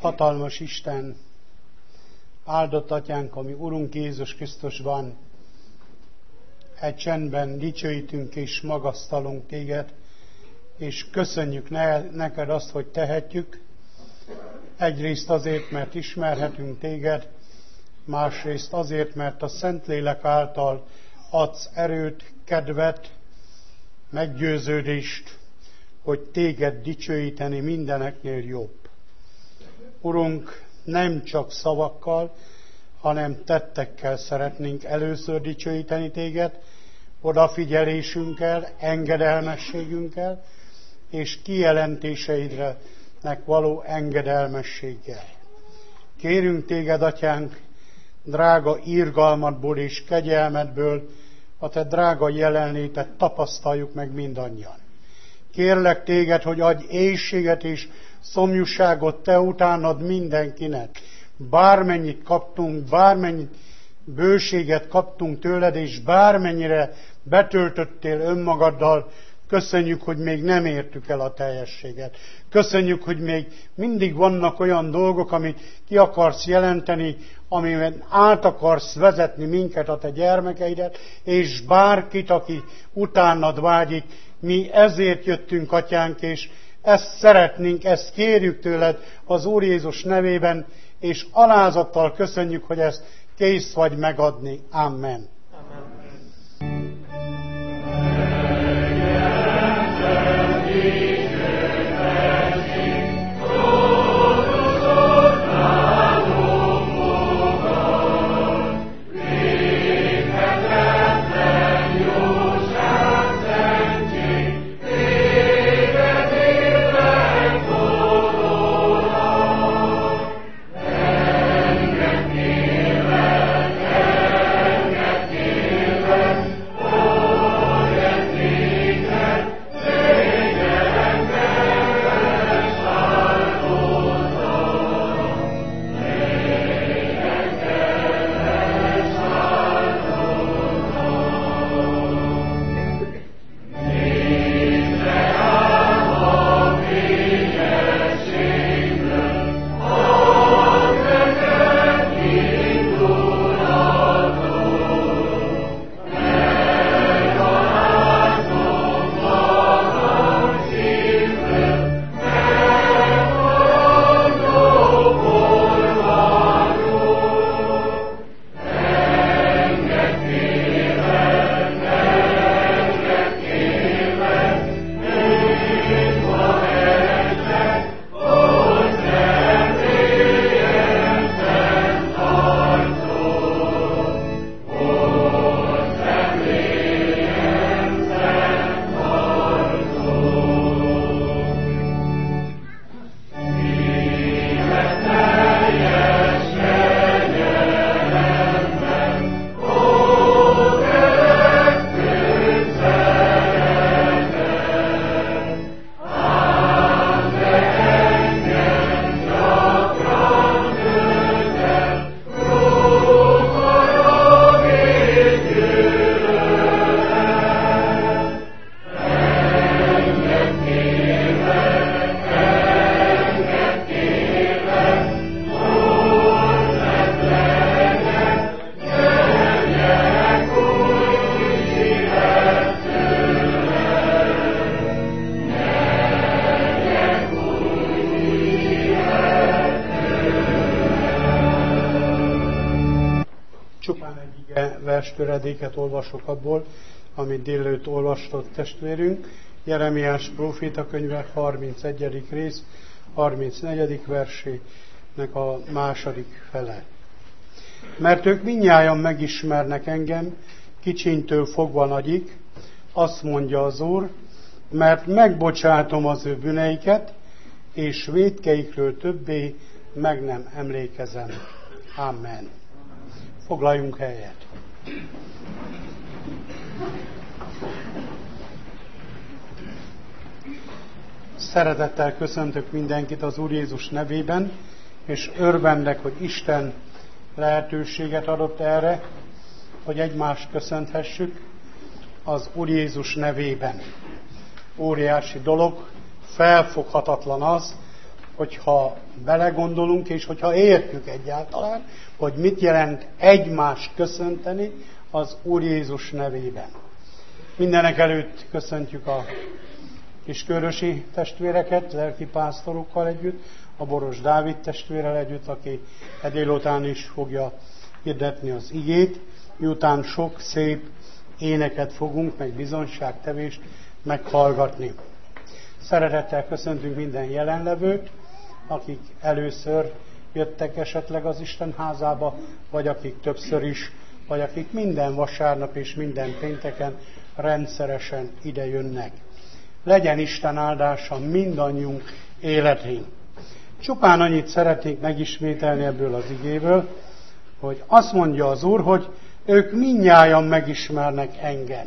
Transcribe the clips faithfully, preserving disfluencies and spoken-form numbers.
Hatalmas Isten, áldott Atyánk, ami Urunk Jézus Krisztusban, egy csendben dicsőítünk és magasztalunk Téged, és köszönjük neked azt, hogy tehetjük. Egyrészt azért, mert ismerhetünk Téged, másrészt azért, mert a Szentlélek által adsz erőt, kedvet, meggyőződést, hogy Téged dicsőíteni mindeneknél jobb. Urunk, nem csak szavakkal, hanem tettekkel szeretnénk először dicsőíteni Téged, odafigyelésünkkel, engedelmességünkkel, és kijelentéseidnek való engedelmességgel. Kérünk Téged, Atyánk, drága irgalmadból és kegyelmedből, a Te drága jelenlétet tapasztaljuk meg mindannyian. Kérlek Téged, hogy adj éhséget és szomjúságot Te utánad mindenkinek. Bármennyit kaptunk, bármennyit bőséget kaptunk tőled, és bármennyire betöltöttél önmagaddal, köszönjük, hogy még nem értük el a teljességet. Köszönjük, hogy még mindig vannak olyan dolgok, amit ki akarsz jelenteni, amiben át akarsz vezetni minket, a Te gyermekeidet, és bárkit, aki utánad vágyik. Mi ezért jöttünk, Atyánk, és ezt szeretnénk, ezt kérjük tőled az Úr Jézus nevében, és alázattal köszönjük, hogy ezt kész vagy megadni. Amen. Amen. Töredéket olvasok abból, amit délelőtt olvastott testvérünk. Jeremiás próféta könyve harmincegyedik rész, harmincnegyedik versének a második fele. Mert ők mindnyájan megismernek engem, kicsintől fogva nagyig, azt mondja az Úr, mert megbocsátom az ő bűneiket, és vétkeikről többé meg nem emlékezem. Amen. Foglaljunk helyet. Szeretettel köszöntök mindenkit az Úr Jézus nevében, és örvendek, hogy Isten lehetőséget adott erre, hogy egymást köszönthessük az Úr Jézus nevében. Óriási dolog, felfoghatatlan az, hogyha belegondolunk, és hogyha értjük egyáltalán, hogy mit jelent egymást köszönteni az Úr Jézus nevében. Mindenek előtt köszöntjük a kiskörösi testvéreket, lelkipásztorokkal együtt, a Boros Dávid testvérrel együtt, aki e délután is fogja hirdetni az igét, miután sok szép éneket fogunk, meg bizonyságtevést meghallgatni. Szeretettel köszöntünk minden jelenlevőt, akik először jöttek esetleg az Isten házába, vagy akik többször is, vagy akik minden vasárnap és minden pénteken rendszeresen ide jönnek. Legyen Isten áldása mindannyiunk életén. Csupán annyit szeretnék megismételni ebből az igéből, hogy azt mondja az Úr, hogy ők mindnyájan megismernek engem.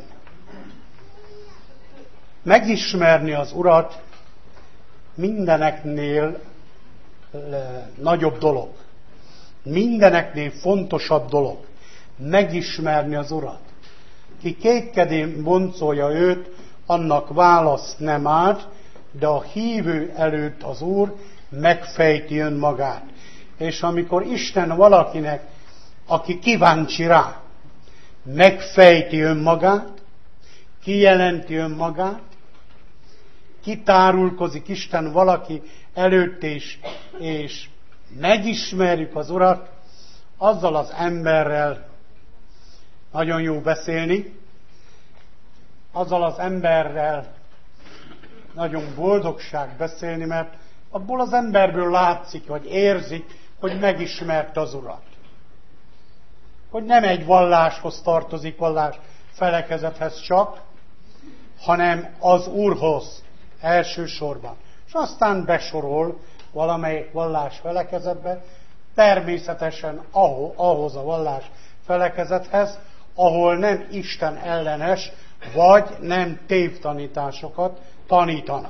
Megismerni az Urat mindeneknél nagyobb dolog. Mindeneknél fontosabb dolog. Megismerni az Urat. Ki kétkedén boncolja őt, annak választ nem árt, de a hívő előtt az Úr megfejti önmagát. És amikor Isten valakinek, aki kíváncsi rá, megfejti önmagát, kijelenti önmagát, kitárulkozik Isten valaki előtt, és, és megismerjük az Urat, azzal az emberrel nagyon jó beszélni, azzal az emberrel nagyon boldogság beszélni, mert abból az emberből látszik, vagy érzik, hogy megismerte az Urat. Hogy nem egy valláshoz tartozik, vallás felekezethez csak, hanem az Úrhoz elsősorban. És aztán besorol valamelyik vallás felekezetbe, természetesen ahhoz a vallás felekezethez, ahol nem Isten ellenes, vagy nem tévtanításokat tanítanak.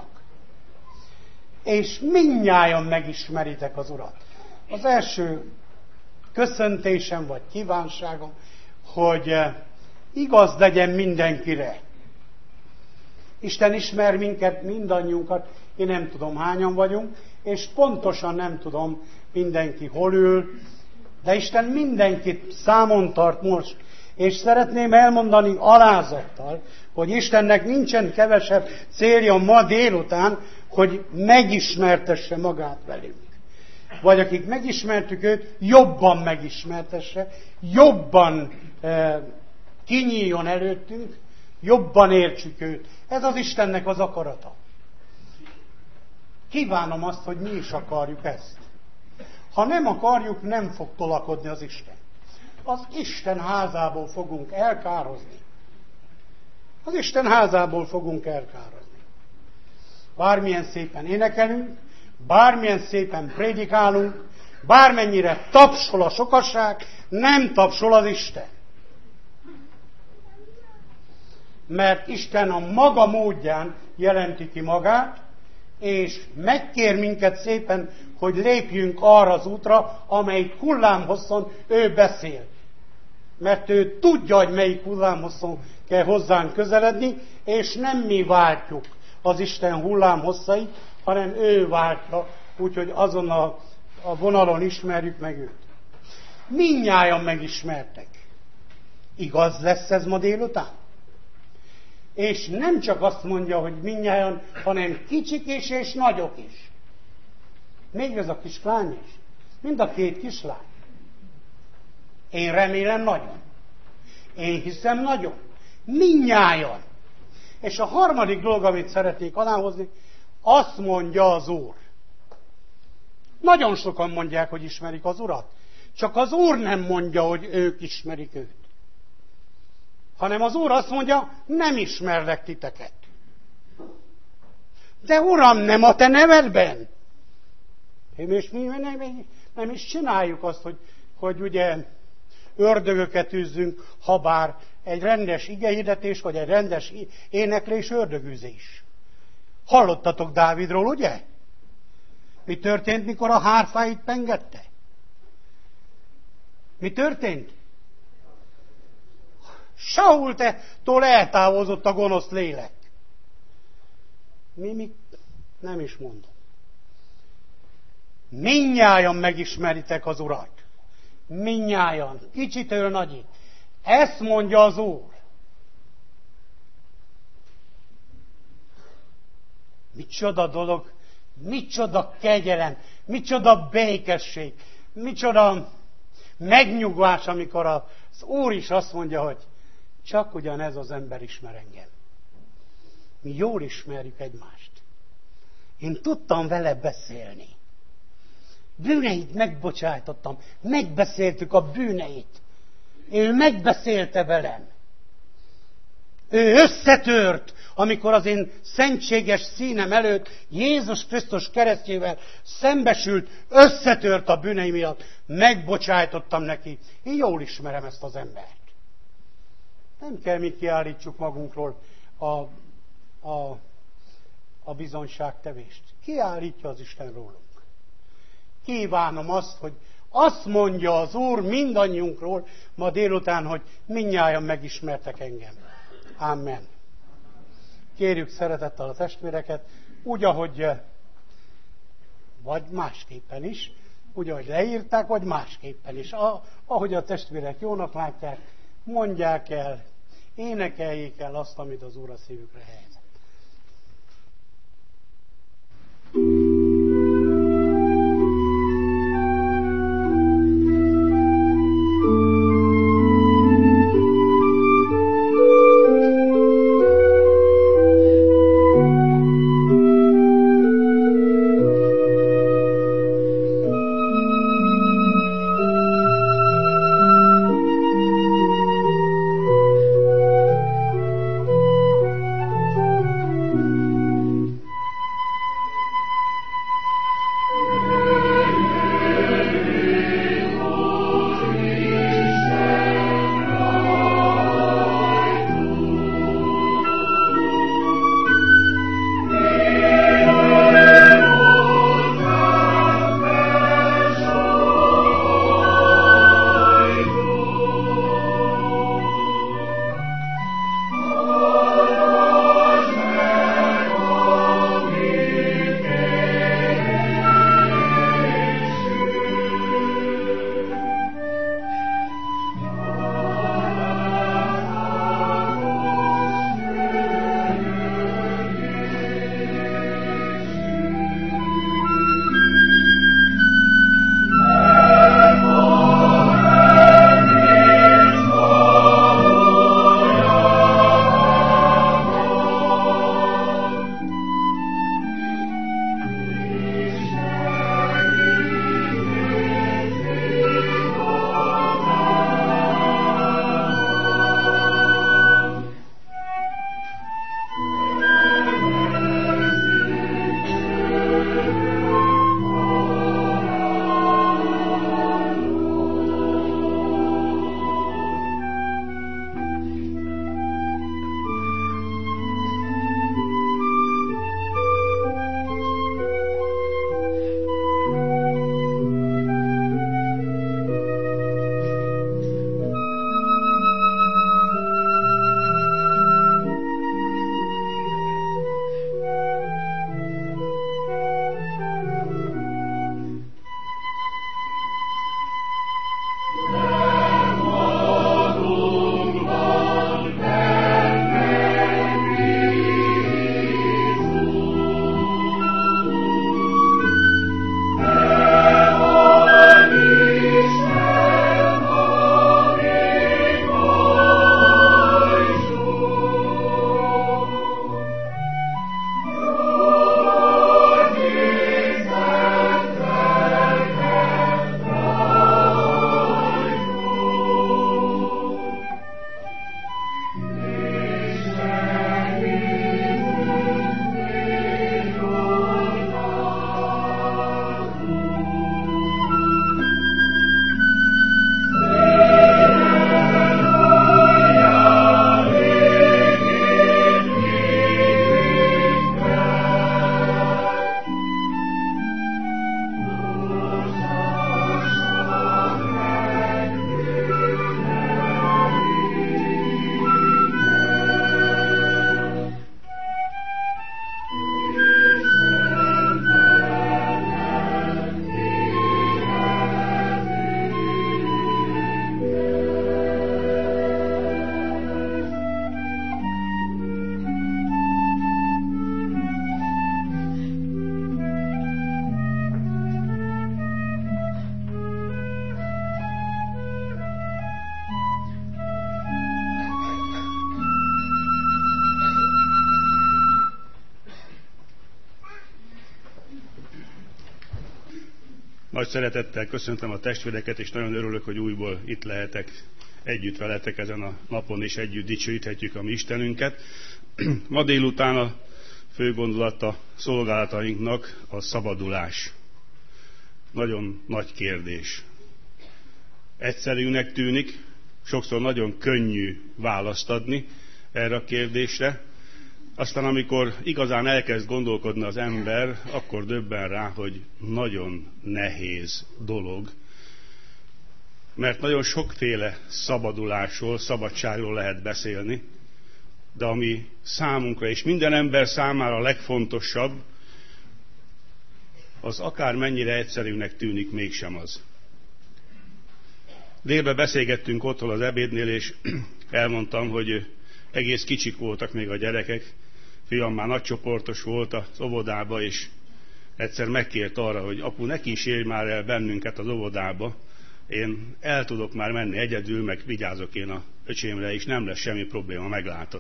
És mindnyájan megismeritek az Urat. Az első köszöntésem, vagy kívánságom, hogy igaz legyen mindenkire. Isten ismer minket, mindannyiunkat, én nem tudom hányan vagyunk, és pontosan nem tudom mindenki hol ül, de Isten mindenkit számon tart most, és szeretném elmondani alázattal, hogy Istennek nincsen kevesebb célja ma délután, hogy megismertesse magát velünk. Vagy akik megismertük őt, jobban megismertesse, jobban e, kinyíljon előttünk, jobban értsük őt. Ez az Istennek az akarata. Kívánom azt, hogy mi is akarjuk ezt. Ha nem akarjuk, nem fog tolakodni az Isten. Az Isten házából fogunk elkározni. Az Isten házából fogunk elkározni. Bármilyen szépen énekelünk, bármilyen szépen prédikálunk, bármennyire tapsol a sokaság, nem tapsol az Isten. Mert Isten a maga módján jelenti ki magát, és megkér minket szépen, hogy lépjünk arra az útra, amelyik hullámhosszon ő beszél. Mert ő tudja, hogy melyik hullámhosszon kell hozzánk közeledni, és nem mi váltjuk az Isten hullámhosszait, hanem ő váltja, úgyhogy azon a, a vonalon ismerjük meg őt. Mindnyájan megismertek. Igaz lesz ez ma délután? És nem csak azt mondja, hogy mindnyájan, hanem kicsik is és nagyok is. Még ez a kislány is. Mind a két kislány. Én remélem nagyon. Én hiszem nagyon. Mindnyájan. És a harmadik dolog, amit szeretnék aláhozni, azt mondja az Úr. Nagyon sokan mondják, hogy ismerik az Urat. Csak az Úr nem mondja, hogy ők ismerik őt. Hanem az Úr azt mondja, nem ismerlek titeket. De Uram, nem a te nevedben. És mi nem, nem is csináljuk azt, hogy, hogy ugye ördögöket űzzünk, ha bár egy rendes igehirdetés, vagy egy rendes éneklés ördögűzés. Hallottatok Dávidról, ugye? Mi történt, mikor a hárfáit pengette? Mi történt? Saul-tól eltávozott a gonosz lélek. Mi, mi nem is mondom. Mindnyájan megismeritek az Urat. Mindnyájan. Kicsitől nagyig. Ezt mondja az Úr. Micsoda dolog, micsoda kegyelem, micsoda békesség, micsoda megnyugvás, amikor az Úr is azt mondja, hogy csak ugyanez az ember ismer engem. Mi jól ismerjük egymást. Én tudtam vele beszélni. Bűneit megbocsájtottam, megbeszéltük a bűneit. Ő megbeszélte velem. Ő összetört, amikor az én szentséges színem előtt Jézus Krisztus keresztjével szembesült, összetört a bűnei miatt. Megbocsájtottam neki. Én jól ismerem ezt az embert. Nem kell mi kiállítsuk magunkról a, a, a bizonyságtevést. Kiállítja az Isten rólunk. Kívánom azt, hogy azt mondja az Úr mindannyiunkról ma délután, hogy mindnyájan megismertek engem. Amen. Kérjük szeretettel a testvéreket, úgy, ahogy vagy másképpen is, úgy, ahogy leírták, vagy másképpen is. Ahogy a testvérek jónak látják, mondják el, énekeljék el azt, amit az Úr a szívükre helyezett. Nagy szeretettel köszöntöm a testvéreket, és nagyon örülök, hogy újból itt lehetek együtt veletek ezen a napon, és együtt dicsőíthetjük a mi Istenünket. Ma délután a fő gondolat a szolgálatainknak a szabadulás. Nagyon nagy kérdés. Egyszerűnek tűnik, sokszor nagyon könnyű választ adni erre a kérdésre. Aztán amikor igazán elkezd gondolkodni az ember, akkor döbben rá, hogy nagyon nehéz dolog. Mert nagyon sokféle szabadulásról, szabadságról lehet beszélni, de ami számunkra és minden ember számára a legfontosabb, az akármennyire egyszerűnek tűnik, mégsem az. Délben beszélgettünk otthon az ebédnél, és elmondtam, hogy egész kicsik voltak még a gyerekek. Fiam már nagycsoportos volt az óvodába, és egyszer megkért arra, hogy apu, ne kísérj már el bennünket az óvodába, én el tudok már menni egyedül, meg vigyázok én a öcsémre, és nem lesz semmi probléma, meglátod.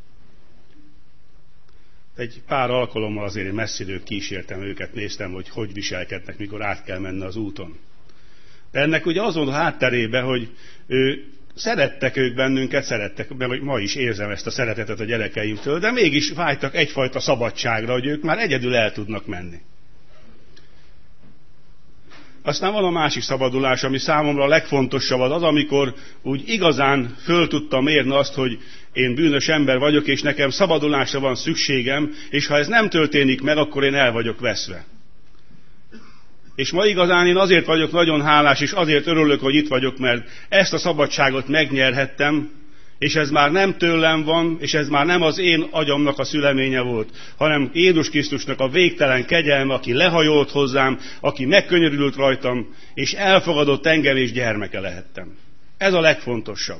Egy pár alkalommal azért én messziről kísértem őket, néztem, hogy hogy viselkednek, mikor át kell menni az úton. De ennek ugye azon a hátterében, hogy ő, szerettek ők bennünket, szerettek, mert ma is érzem ezt a szeretetet a gyerekeimtől, de mégis vágytak egyfajta szabadságra, hogy ők már egyedül el tudnak menni. Aztán van a másik szabadulás, ami számomra a legfontosabb, az az, amikor úgy igazán föl tudtam mérni azt, hogy én bűnös ember vagyok, és nekem szabadulásra van szükségem, és ha ez nem történik meg, akkor én el vagyok veszve. És ma igazán én azért vagyok nagyon hálás, és azért örülök, hogy itt vagyok, mert ezt a szabadságot megnyerhettem, és ez már nem tőlem van, és ez már nem az én agyamnak a szüleménye volt, hanem Jézus Krisztusnak a végtelen kegyelme, aki lehajolt hozzám, aki megkönyörült rajtam, és elfogadott engem, és gyermeke lehettem. Ez a legfontosabb.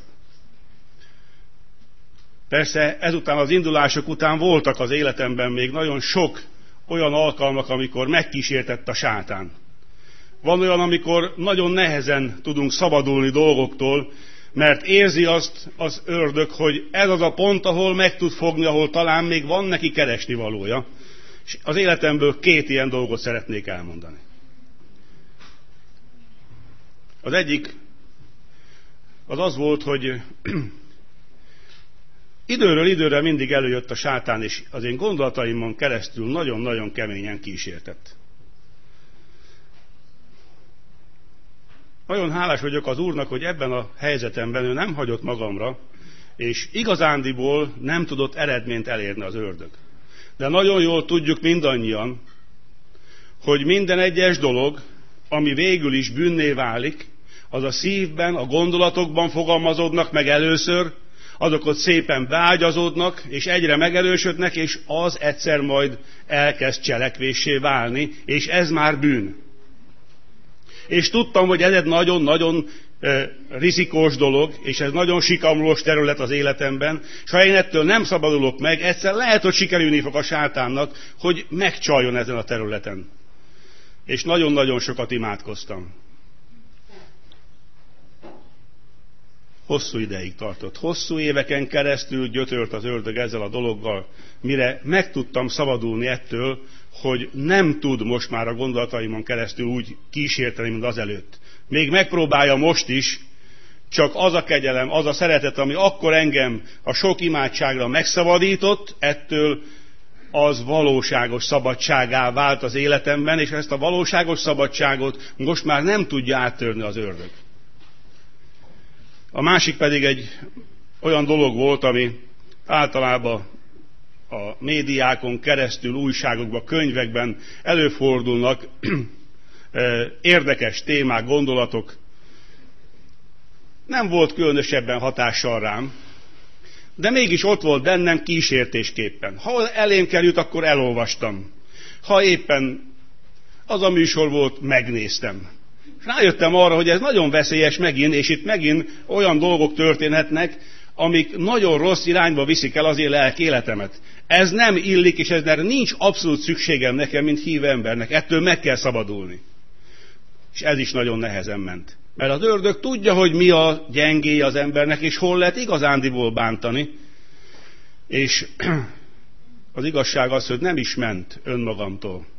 Persze ezután az indulások után voltak az életemben még nagyon sok olyan alkalmak, amikor megkísértett a sátán. Van olyan, amikor nagyon nehezen tudunk szabadulni dolgoktól, mert érzi azt az ördög, hogy ez az a pont, ahol meg tud fogni, ahol talán még van neki keresni valója. És az életemből két ilyen dolgot szeretnék elmondani. Az egyik az az volt, hogy időről időre mindig előjött a sátán, és az én gondolataimon keresztül nagyon-nagyon keményen kísértett. Nagyon hálás vagyok az Úrnak, hogy ebben a helyzetemben ő nem hagyott magamra, és igazándiból nem tudott eredményt elérni az ördög. De nagyon jól tudjuk mindannyian, hogy minden egyes dolog, ami végül is bűnné válik, az a szívben, a gondolatokban fogalmazódnak meg először, azok ott szépen beágyazódnak, és egyre megerősödnek, és az egyszer majd elkezd cselekvéssé válni, és ez már bűn. És tudtam, hogy ez egy nagyon-nagyon e, rizikós dolog, és ez nagyon sikamlós terület az életemben, és ha én ettől nem szabadulok meg, egyszer lehet, hogy sikerülni fog a sátánnak, hogy megcsaljon ezen a területen. És nagyon-nagyon sokat imádkoztam. Hosszú ideig tartott. Hosszú éveken keresztül gyötört az ördög ezzel a dologgal, mire meg tudtam szabadulni ettől, hogy nem tud most már a gondolataimon keresztül úgy kísérteni, mint azelőtt. Még megpróbálja most is, csak az a kegyelem, az a szeretet, ami akkor engem a sok imádságra megszabadított, ettől az valóságos szabadságá vált az életemben, és ezt a valóságos szabadságot most már nem tudja áttörni az ördög. A másik pedig egy olyan dolog volt, ami általában a médiákon keresztül, újságokban, könyvekben előfordulnak érdekes témák, gondolatok. Nem volt különösebben hatással rám, de mégis ott volt bennem kísértésképpen. Ha elém került, akkor elolvastam. Ha éppen az a műsor volt, megnéztem. Rájöttem arra, hogy ez nagyon veszélyes megint, és itt megint olyan dolgok történhetnek, amik nagyon rossz irányba viszik el az én lelki életemet. Ez nem illik, és ez nincs abszolút szükségem nekem, mint hívő embernek. Ettől meg kell szabadulni. És ez is nagyon nehezen ment. Mert az ördög tudja, hogy mi a gyengéje az embernek, és hol lehet igazándiból bántani. És az igazság az, hogy nem is ment önmagamtól,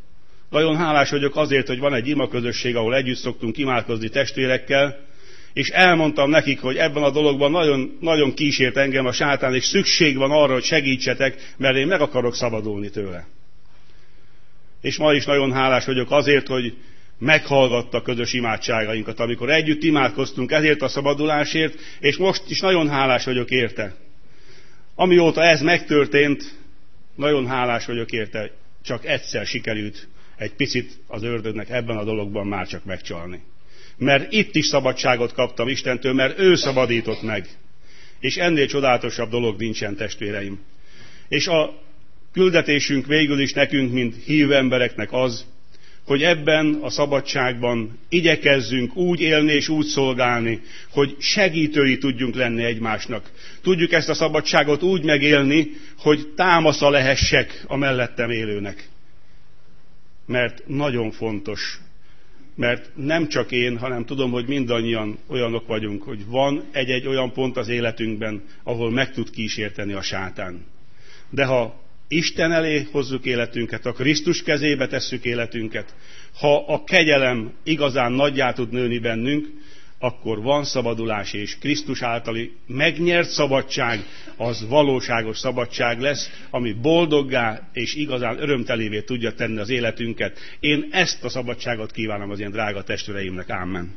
Nagyon hálás vagyok azért, hogy van egy imaközösség, ahol együtt szoktunk imádkozni testvérekkel, és elmondtam nekik, hogy ebben a dologban nagyon, nagyon kísért engem a sátán, és szükség van arra, hogy segítsetek, mert én meg akarok szabadulni tőle. És ma is nagyon hálás vagyok azért, hogy meghallgatta közös imádságainkat, amikor együtt imádkoztunk ezért a szabadulásért, és most is nagyon hálás vagyok érte. Amióta ez megtörtént, nagyon hálás vagyok érte, csak egyszer sikerült egy picit az ördögnek ebben a dologban már csak megcsalni. Mert itt is szabadságot kaptam Istentől, mert ő szabadított meg. És ennél csodálatosabb dolog nincsen, testvéreim. És a küldetésünk végül is nekünk, mint hívő embereknek az, hogy ebben a szabadságban igyekezzünk úgy élni és úgy szolgálni, hogy segítői tudjunk lenni egymásnak. Tudjuk ezt a szabadságot úgy megélni, hogy támasza lehessek a mellettem élőnek. Mert nagyon fontos, mert nem csak én, hanem tudom, hogy mindannyian olyanok vagyunk, hogy van egy-egy olyan pont az életünkben, ahol meg tud kísérteni a sátán. De ha Isten elé hozzuk életünket, ha Krisztus kezébe tesszük életünket, ha a kegyelem igazán nagyjá tud nőni bennünk, akkor van szabadulás, és Krisztus általi megnyert szabadság, az valóságos szabadság lesz, ami boldoggá és igazán örömtelévé tudja tenni az életünket. Én ezt a szabadságot kívánom az ilyen drága testvéreimnek. Ámen.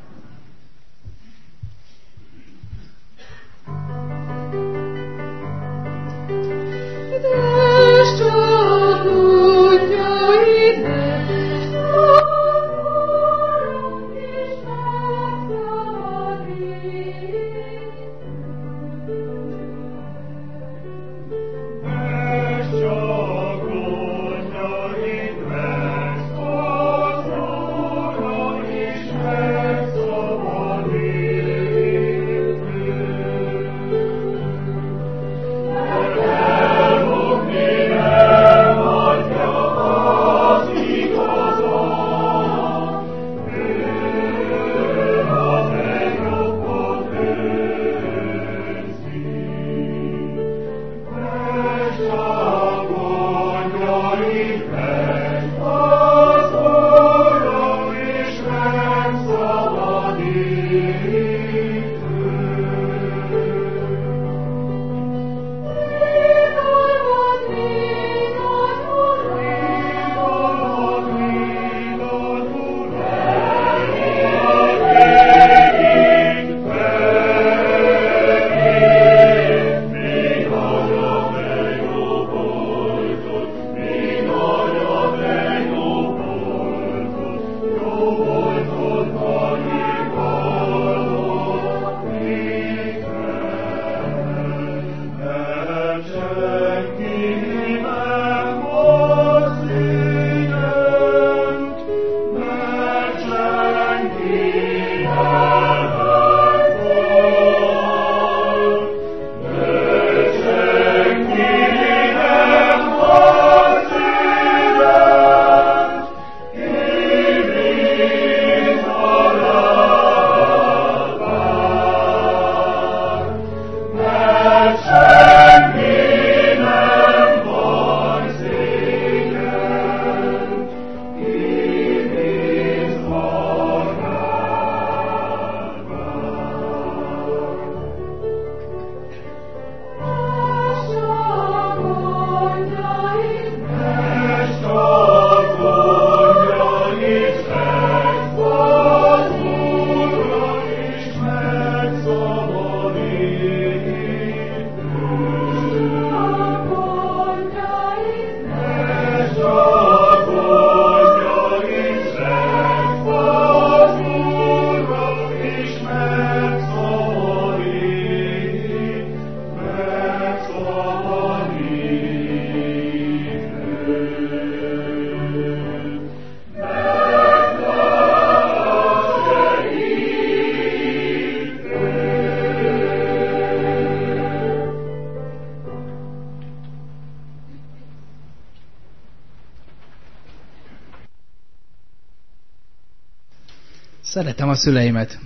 Szeretem a szüleimet.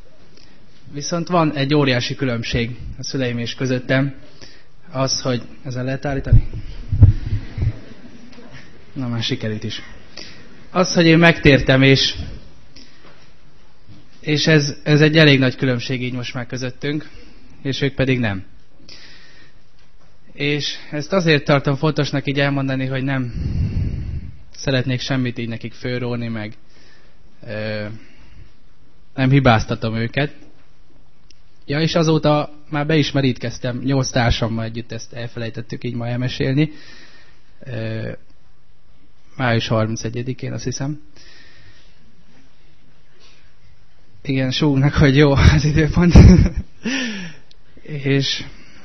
Viszont van egy óriási különbség a szüleim és közöttem. Az, hogy... Ezzel lehet állítani? Na, már sikerült is. az, hogy én megtértem, és, és ez, ez egy elég nagy különbség így most már közöttünk, és ők pedig nem. És ezt azért tartom fontosnak így elmondani, hogy nem szeretnék semmit így nekik fölróni, meg ö, nem hibáztatom őket. Ja, és azóta már be is merítkeztem, nyolc társammal együtt, ezt elfelejtettük így ma elmesélni. Ö, május harmincegyedikén, azt hiszem. Igen, súgnak, hogy jó az időpont. és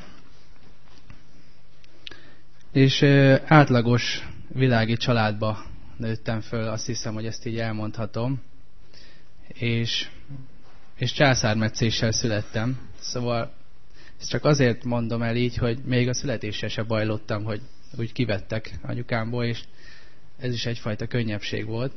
és ö, átlagos világi családba nőttem föl, azt hiszem, hogy ezt így elmondhatom. És, és császármetszéssel születtem. Szóval ezt csak azért mondom el így, hogy még a születéssel se bajlottam, hogy úgy kivettek anyukámból, és ez is egyfajta könnyebbség volt.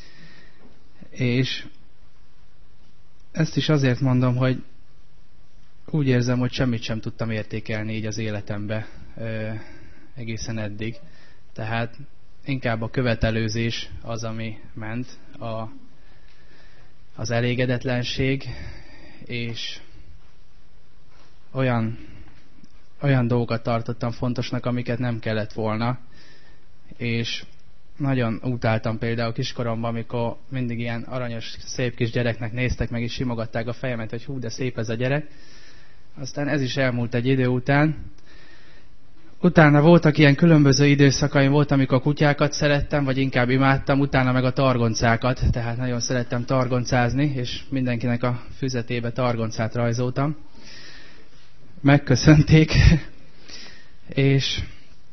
És ezt is azért mondom, hogy úgy érzem, hogy semmit sem tudtam értékelni így az életembe ö, egészen eddig. Tehát inkább a követelőzés az, ami ment, a, az elégedetlenség, és olyan, olyan dolgokat tartottam fontosnak, amiket nem kellett volna. És nagyon utáltam például kiskoromban, amikor mindig ilyen aranyos, szép kis gyereknek néztek meg, és simogatták a fejemet, hogy hú, de szép ez a gyerek. Aztán ez is elmúlt egy idő után. Utána voltak ilyen különböző időszakaim, volt, amikor a kutyákat szerettem, vagy inkább imádtam, utána meg a targoncákat, tehát nagyon szerettem targoncázni, és mindenkinek a füzetébe targoncát rajzoltam. Megköszönték, és,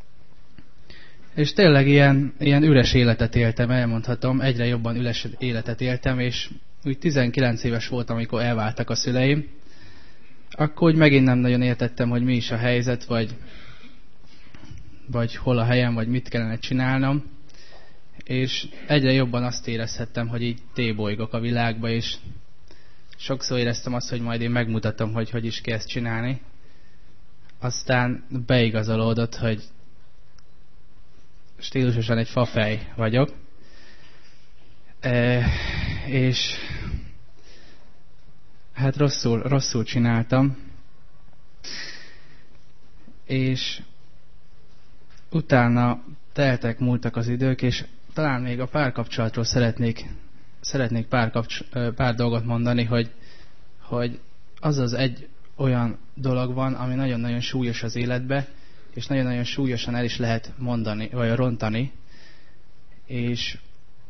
és tényleg ilyen, ilyen üres életet éltem, elmondhatom, egyre jobban üres életet éltem, és úgy tizenkilenc éves voltam, amikor elváltak a szüleim. Akkor úgy megint nem nagyon értettem, hogy mi is a helyzet, vagy vagy hol a helyem, vagy mit kellene csinálnom. És egyre jobban azt érezhettem, hogy így tébolygok a világba, és sokszor éreztem azt, hogy majd én megmutatom, hogy hogy is kell ezt csinálni. Aztán beigazolódott, hogy stílusosan egy fafej vagyok. E, és hát rosszul, rosszul csináltam. És utána teltek, múltak az idők, és talán még a párkapcsolatról szeretnék, szeretnék pár, kapcs, pár dolgot mondani, hogy, hogy az az egy olyan dolog van, ami nagyon-nagyon súlyos az életbe, és nagyon-nagyon súlyosan el is lehet mondani, vagy rontani, és,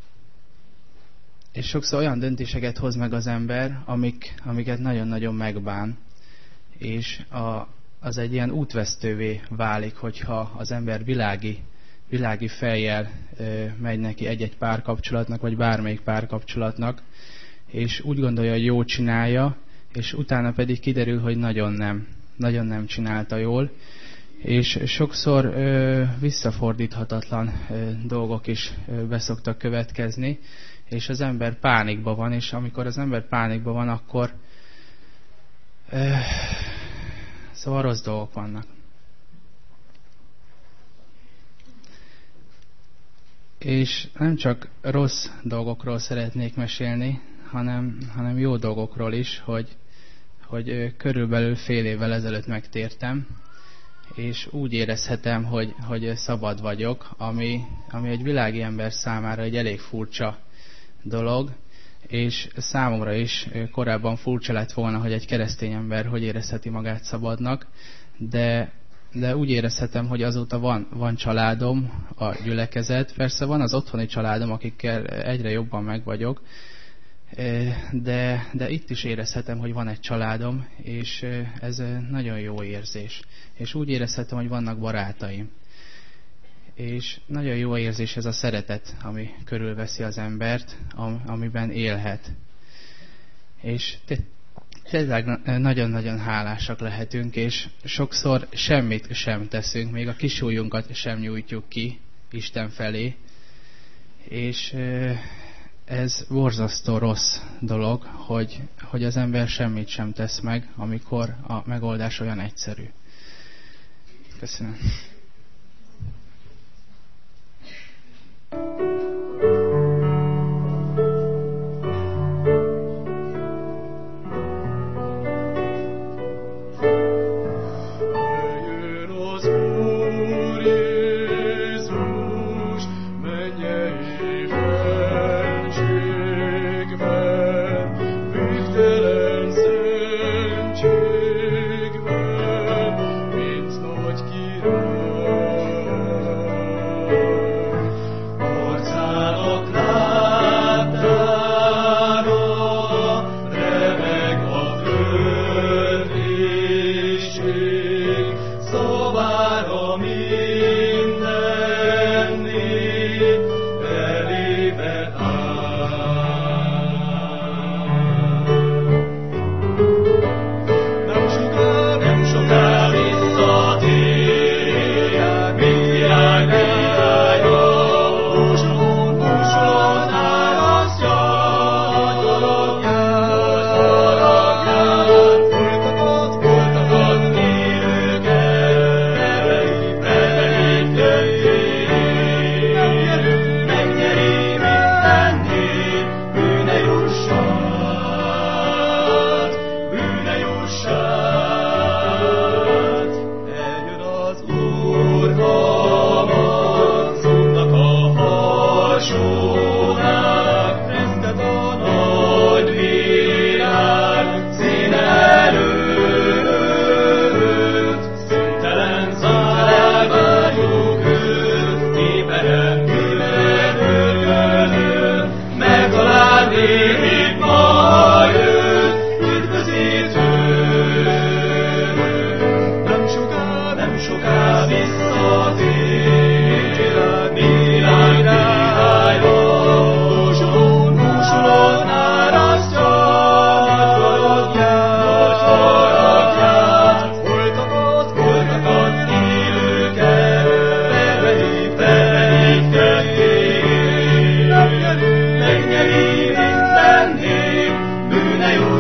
és sokszor olyan döntéseket hoz meg az ember, amik, amiket nagyon-nagyon megbán, és a az egy ilyen útvesztővé válik, hogyha az ember világi, világi fejjel ö, megy neki egy-egy párkapcsolatnak, vagy bármelyik párkapcsolatnak, és úgy gondolja, hogy jól csinálja, és utána pedig kiderül, hogy nagyon nem, nagyon nem csinálta jól, és sokszor ö, visszafordíthatatlan ö, dolgok is ö, beszoktak következni, és az ember pánikban van, és amikor az ember pánikban van, akkor ö, szóval rossz dolgok vannak. És nem csak rossz dolgokról szeretnék mesélni, hanem, hanem jó dolgokról is, hogy, hogy körülbelül fél évvel ezelőtt megtértem, és úgy érezhetem, hogy, hogy szabad vagyok, ami, ami egy világi ember számára egy elég furcsa dolog, és számomra is korábban furcsa lett volna, hogy egy keresztény ember hogy érezheti magát szabadnak, de, de úgy érezhetem, hogy azóta van, van családom, a gyülekezet, persze van az otthoni családom, akikkel egyre jobban meg vagyok, de, de itt is érezhetem, hogy van egy családom, és ez nagyon jó érzés. És úgy érezhetem, hogy vannak barátaim. És nagyon jó érzés ez a szeretet, ami körülveszi az embert, amiben élhet. És tényleg nagyon-nagyon hálásak lehetünk, és sokszor semmit sem teszünk, még a kisújunkat sem nyújtjuk ki Isten felé. És ez borzasztó rossz dolog, hogy, hogy az ember semmit sem tesz meg, amikor a megoldás olyan egyszerű. Köszönöm.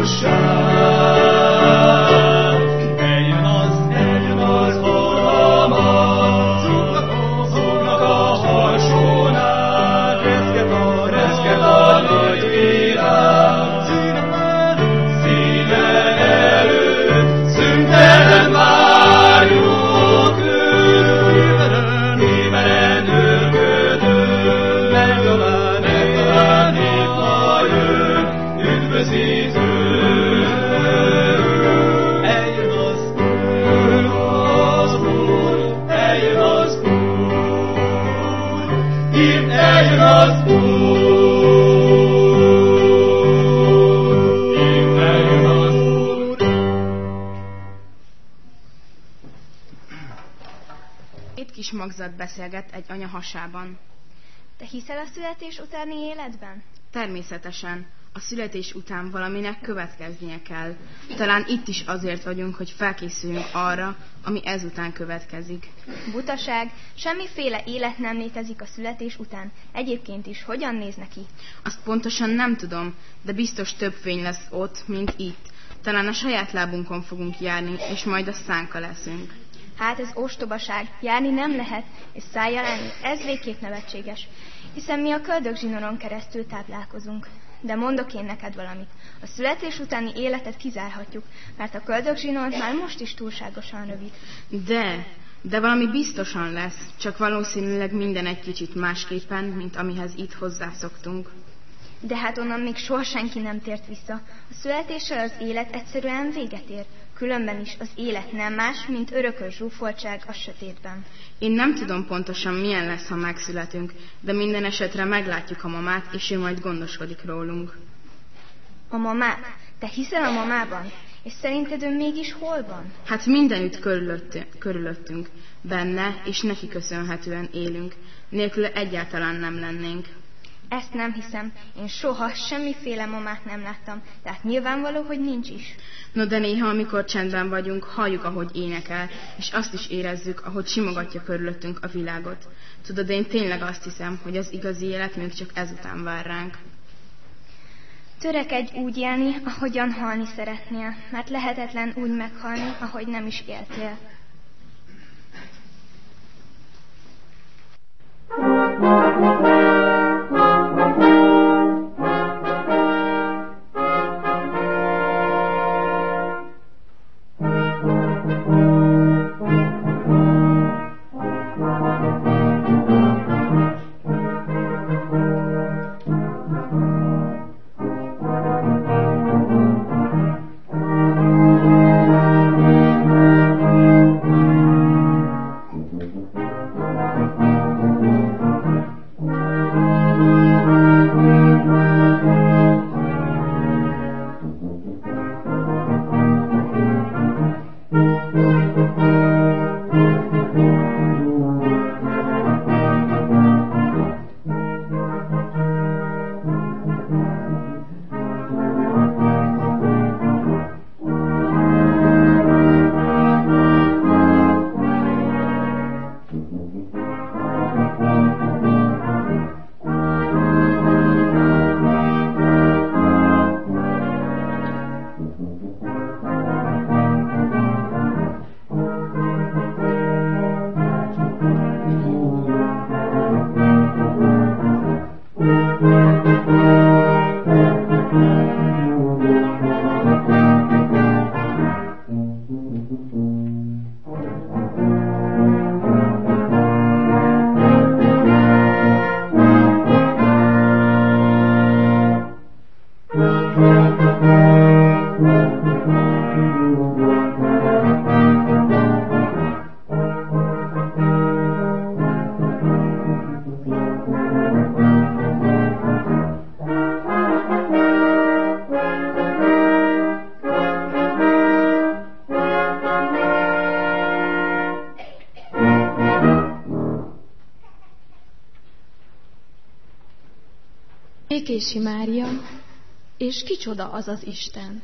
Beszélget egy anya hasában. Te hiszel a születés utáni életben? Természetesen. A születés után valaminek következnie kell. Talán itt is azért vagyunk, hogy felkészüljünk arra, ami ezután következik. Butaság, semmiféle élet nem létezik a születés után. Egyébként is hogyan néz neki? Azt pontosan nem tudom, de biztos több fény lesz ott, mint itt. Talán a saját lábunkon fogunk járni, és majd a szánka leszünk. Hát ez ostobaság, járni nem lehet, és szájjal enni, ez végképp nevetséges, hiszen mi a köldögzsinoron keresztül táplálkozunk. De mondok én neked valamit, a születés utáni életet kizárhatjuk, mert a köldögzsinor már most is túlságosan rövid. De, de valami biztosan lesz, csak valószínűleg minden egy kicsit másképpen, mint amihez itt hozzászoktunk. De hát onnan még soha senki nem tért vissza. A születéssel az élet egyszerűen véget ér. Különben is az élet nem más, mint örökös zsúfoltság a sötétben. Én nem tudom pontosan milyen lesz, ha megszületünk, de minden esetre meglátjuk a mamát, és ő majd gondoskodik rólunk. A mamát? Te hiszel a mamában? És szerinted ő mégis hol van? Hát mindenütt körülöttünk, körülöttünk. Benne és neki köszönhetően élünk. Nélküle egyáltalán nem lennénk. Ezt nem hiszem. Én soha semmiféle mamát nem láttam, tehát nyilvánvaló, hogy nincs is. No, de néha, amikor csendben vagyunk, halljuk, ahogy énekel, és azt is érezzük, ahogy simogatja körülöttünk a világot. Tudod, én tényleg azt hiszem, hogy az igazi élet még csak ezután vár ránk. Törekedj úgy élni, ahogyan halni szeretnél, mert lehetetlen úgy meghalni, ahogy nem is éltél. Békési Mária, és kicsoda az az Isten?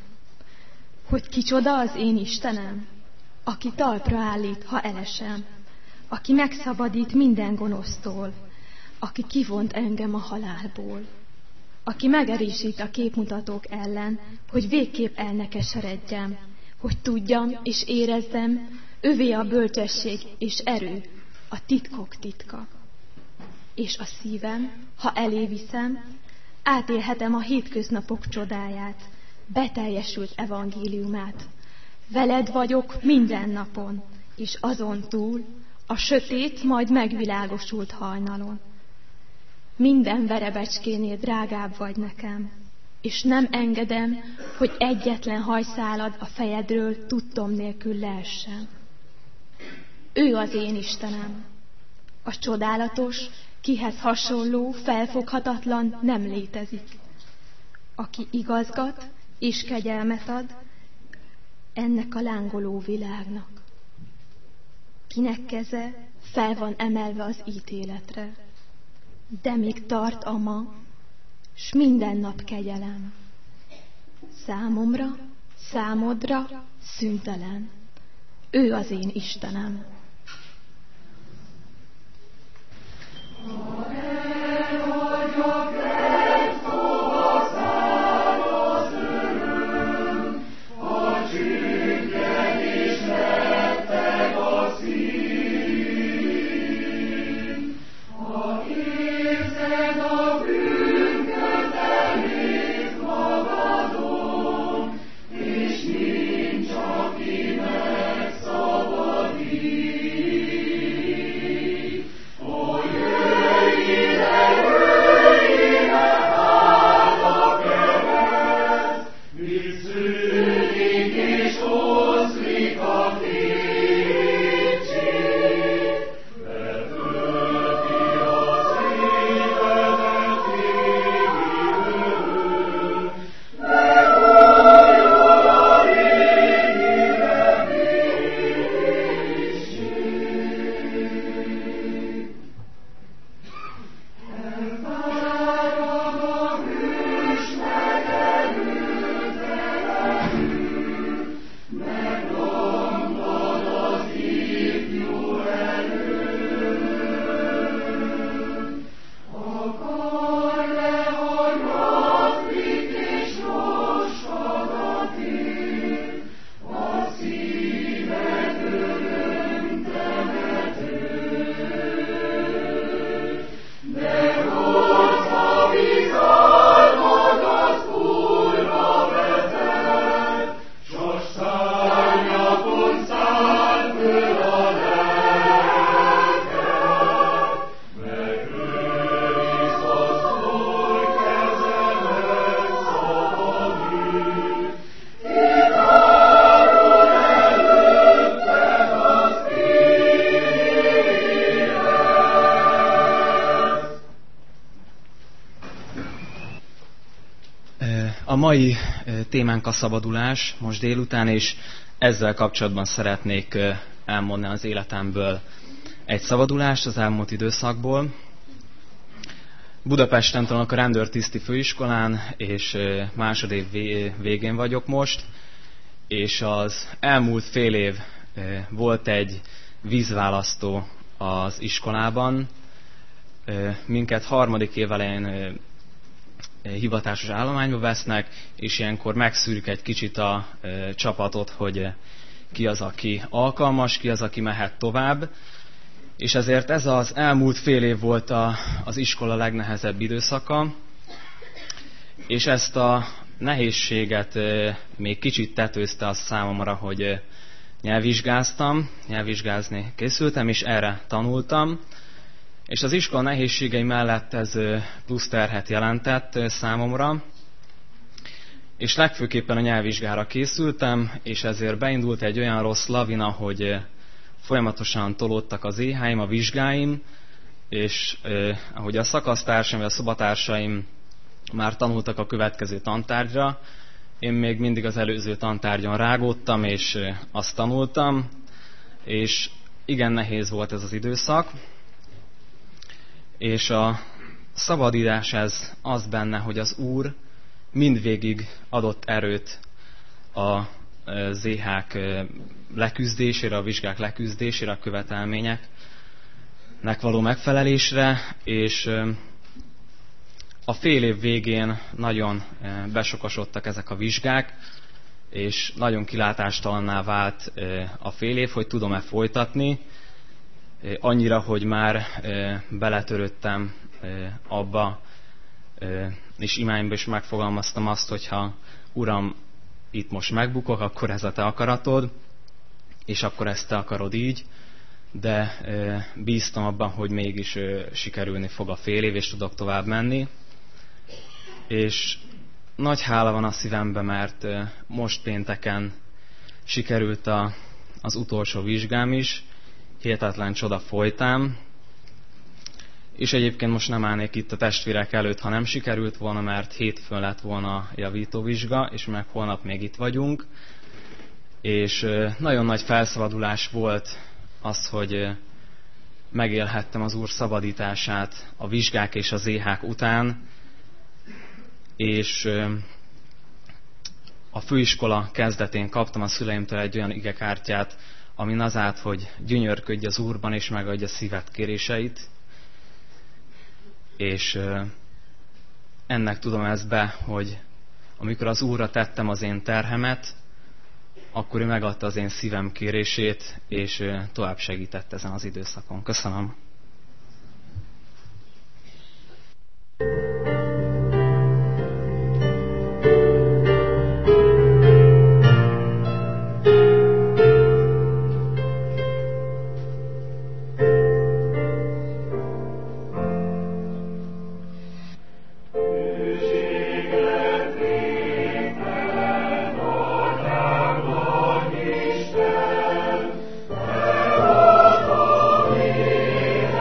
Hogy kicsoda az én Istenem? Aki talpra állít, ha elesem, aki megszabadít minden gonosztól, aki kivont engem a halálból. aki megerősít a képmutatók ellen, hogy végképp elnekeseredjem, hogy tudjam és érezzem, övé a bölcsesség és erő, a titkok titka. És a szívem, ha elé viszem, átélhetem a hétköznapok csodáját, beteljesült evangéliumát. Veled vagyok minden napon, és azon túl a sötét majd megvilágosult hajnalon. Minden verebecskénél drágább vagy nekem, és nem engedem, hogy egyetlen hajszálad a fejedről tudtom nélkül leessen. Ő az én Istenem. A csodálatos, kihez hasonló, felfoghatatlan nem létezik. Aki igazgat és kegyelmet ad ennek a lángoló világnak. Kinek keze fel van emelve az ítéletre, de még tart a ma, s minden nap kegyelem. Számomra, számodra szüntelen. Ő az én Istenem. A mai témánk a szabadulás most délután, és ezzel kapcsolatban szeretnék elmondani az életemből egy szabadulást az elmúlt időszakból. Budapesten tanulok a rendőrtiszti főiskolán, és második végén vagyok most, és az elmúlt fél év volt egy vízválasztó az iskolában. Minket harmadik év elején hivatásos állományba vesznek, és ilyenkor megszűrik egy kicsit a e, csapatot, hogy ki az, aki alkalmas, ki az, aki mehet tovább. És ezért ez az elmúlt fél év volt a, az iskola legnehezebb időszaka, és ezt a nehézséget e, még kicsit tetőzte az számomra, hogy e, nyelvvizsgáztam, nyelvvizsgázni készültem, és erre tanultam. És az iskola nehézségei mellett ez plusz terhet jelentett számomra, és legfőképpen a nyelvvizsgára készültem, és ezért beindult egy olyan rossz lavina, hogy folyamatosan tolódtak az éháim, a vizsgáim, és eh, ahogy a szakasztársaim, vagy a szobatársaim már tanultak a következő tantárgyra, én még mindig az előző tantárgyon rágódtam, és eh, azt tanultam, és igen nehéz volt ez az időszak. És a szabadítás ez az benne, hogy az Úr mindvégig adott erőt a zéhák leküzdésére, a vizsgák leküzdésére, a követelményeknek való megfelelésre, és A fél év végén nagyon besokasodtak ezek a vizsgák, és nagyon kilátástalanná vált a fél év, hogy tudom-e folytatni, annyira, hogy már beletörődtem abba, és imáimban is megfogalmaztam azt, hogyha Uram, itt most megbukok, akkor ez a te akaratod, és akkor ezt te akarod így, de bíztam abban, hogy mégis sikerülni fog a fél év, és tudok tovább menni. És nagy hála van a szívemben, mert most pénteken sikerült a, az utolsó vizsgám is, hihetetlen csoda folytám, és egyébként most nem állnék itt a testvérek előtt, ha nem sikerült volna, mert hétfőn lett volna a javítóvizsga, és meg holnap még itt vagyunk. És nagyon nagy felszabadulás volt az, hogy megélhettem az Úr szabadítását a vizsgák és az éhák után, és a főiskola kezdetén kaptam a szüleimtől egy olyan igekártyát, amin az állt, hogy gyönyörködj az Úrban, és megadja szíved kéréseit. És ennek tudom ezt be, hogy amikor az Úrra tettem az én terhemet, akkor ő megadta az én szívem kérését, és tovább segített ezen az időszakon. Köszönöm. Isten,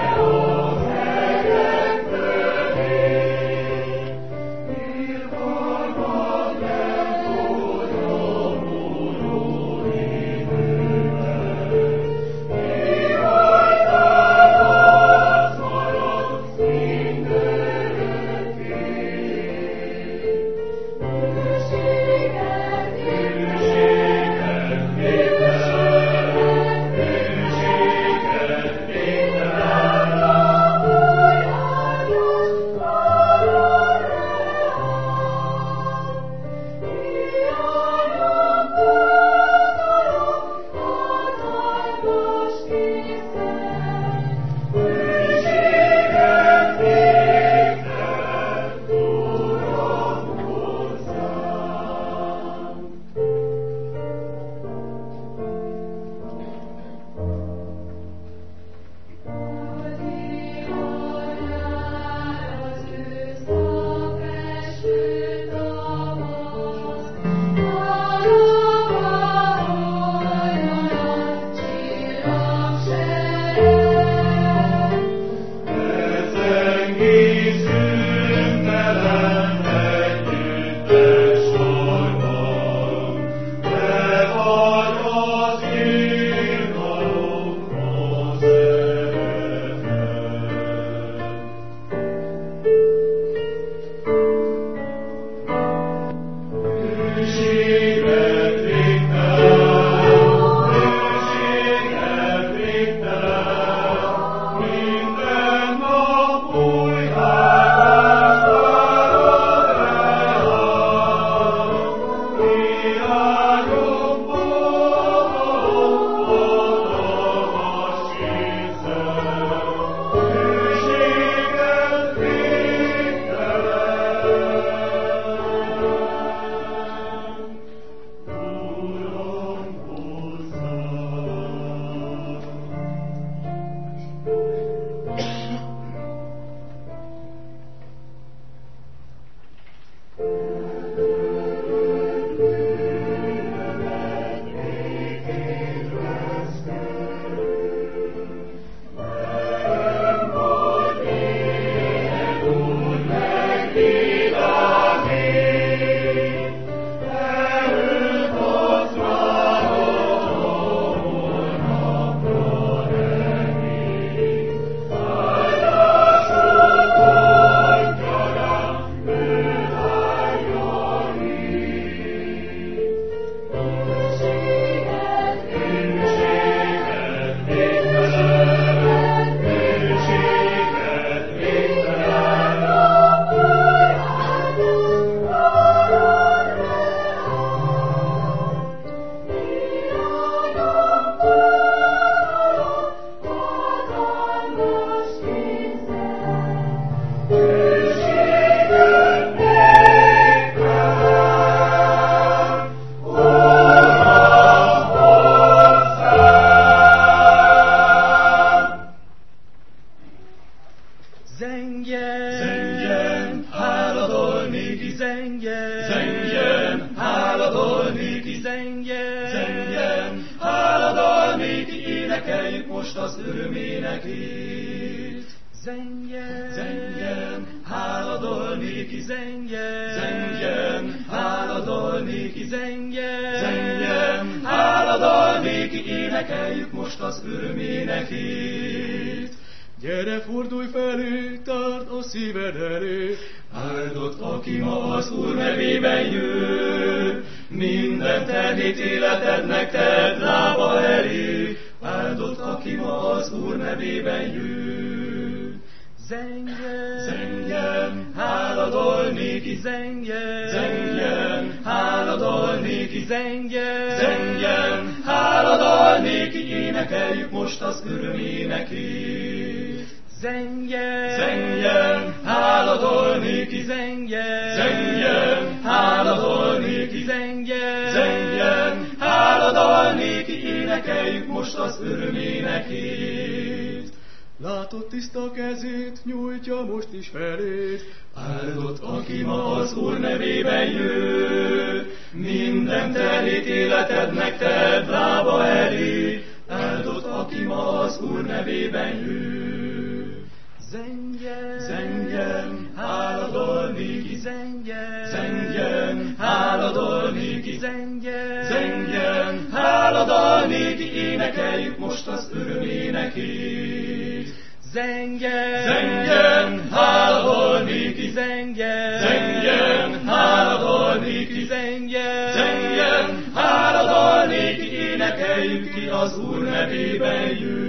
énekeljük most az öröménekét. Zengjen, zengjen, háladal néki, zengjen, zengjen, háladal néki, zengjen, zengjen, háladal néki, énekeljük most az öröménekét. Gyere, fordulj felé, tárd a szíved elé, áldott, aki ma az Úr nevében jő, minden terhét életednek tedd lába elé, áldott, aki ma az Úr nevében jő. Zengjen, zengjen, háladal néki, zengjen, zengjen, háladal néki, zengjen, zengjen, háladal néki, énekeljük most az öröménekét. Zengjen, zengjen, háladal néki, zengjen, zengjen, háladal néki, zengjen, zengjen, háladal néki, énekeljük most az öröménekét. Látod tiszta kezét, nyújtja most is felét, áldott, aki ma az Úr nevében jő, minden terhét életednek tedd lába elé, áldott, aki ma az Úr nevében jő. Zengjen, zengjen, háladal néki, zengjen, zengjen, háladal néki, zengjen, zengjen, háladal néki, énekeljük most az öröménekét. Zengjen, zengjen, háladal néki, zengjen, zengjen, háladal néki, zengjen, zengjen, háladal néki, énekeljük ki az Úr nevében jő.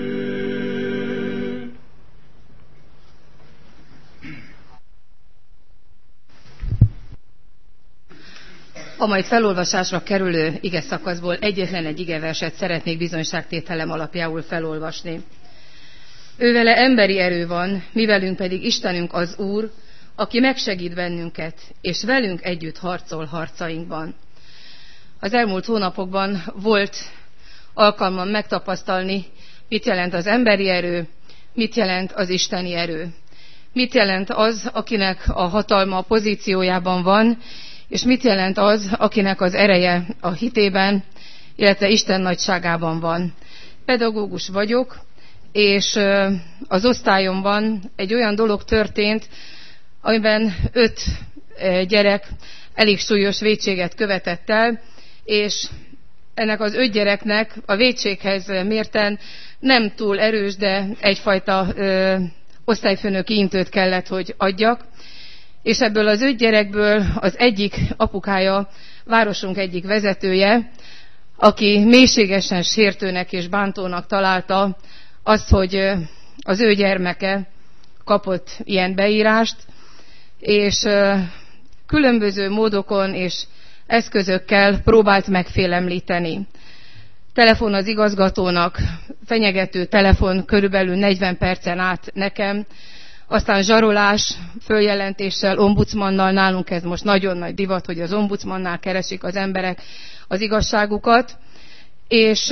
A majd felolvasásra kerülő ige szakaszból egyetlen egy igeverset szeretnék bizonyságtételem alapjául felolvasni. Ővele emberi erő van, mi velünk pedig Istenünk az Úr, aki megsegít bennünket, és velünk együtt harcol harcainkban. Az elmúlt hónapokban volt alkalmam megtapasztalni, mit jelent az emberi erő, mit jelent az isteni erő. Mit jelent az, akinek a hatalma a pozíciójában van, és mit jelent az, akinek az ereje a hitében, illetve Isten nagyságában van. Pedagógus vagyok, és az osztályomban egy olyan dolog történt, amiben öt gyerek elég súlyos vétséget követett el, és ennek az öt gyereknek a vétséghez mérten nem túl erős, de egyfajta ö, osztályfőnöki intőt kellett, hogy adjak. És ebből az öt gyerekből az egyik apukája, városunk egyik vezetője, aki mélységesen sértőnek és bántónak találta azt, hogy az ő gyermeke kapott ilyen beírást, és különböző módokon és eszközökkel próbált megfélemlíteni. Telefon az igazgatónak, fenyegető telefon körülbelül negyven percen át nekem, aztán zsarolás, följelentéssel, ombudsmannal, nálunk ez most nagyon nagy divat, hogy az ombudsmannál keresik az emberek az igazságukat, és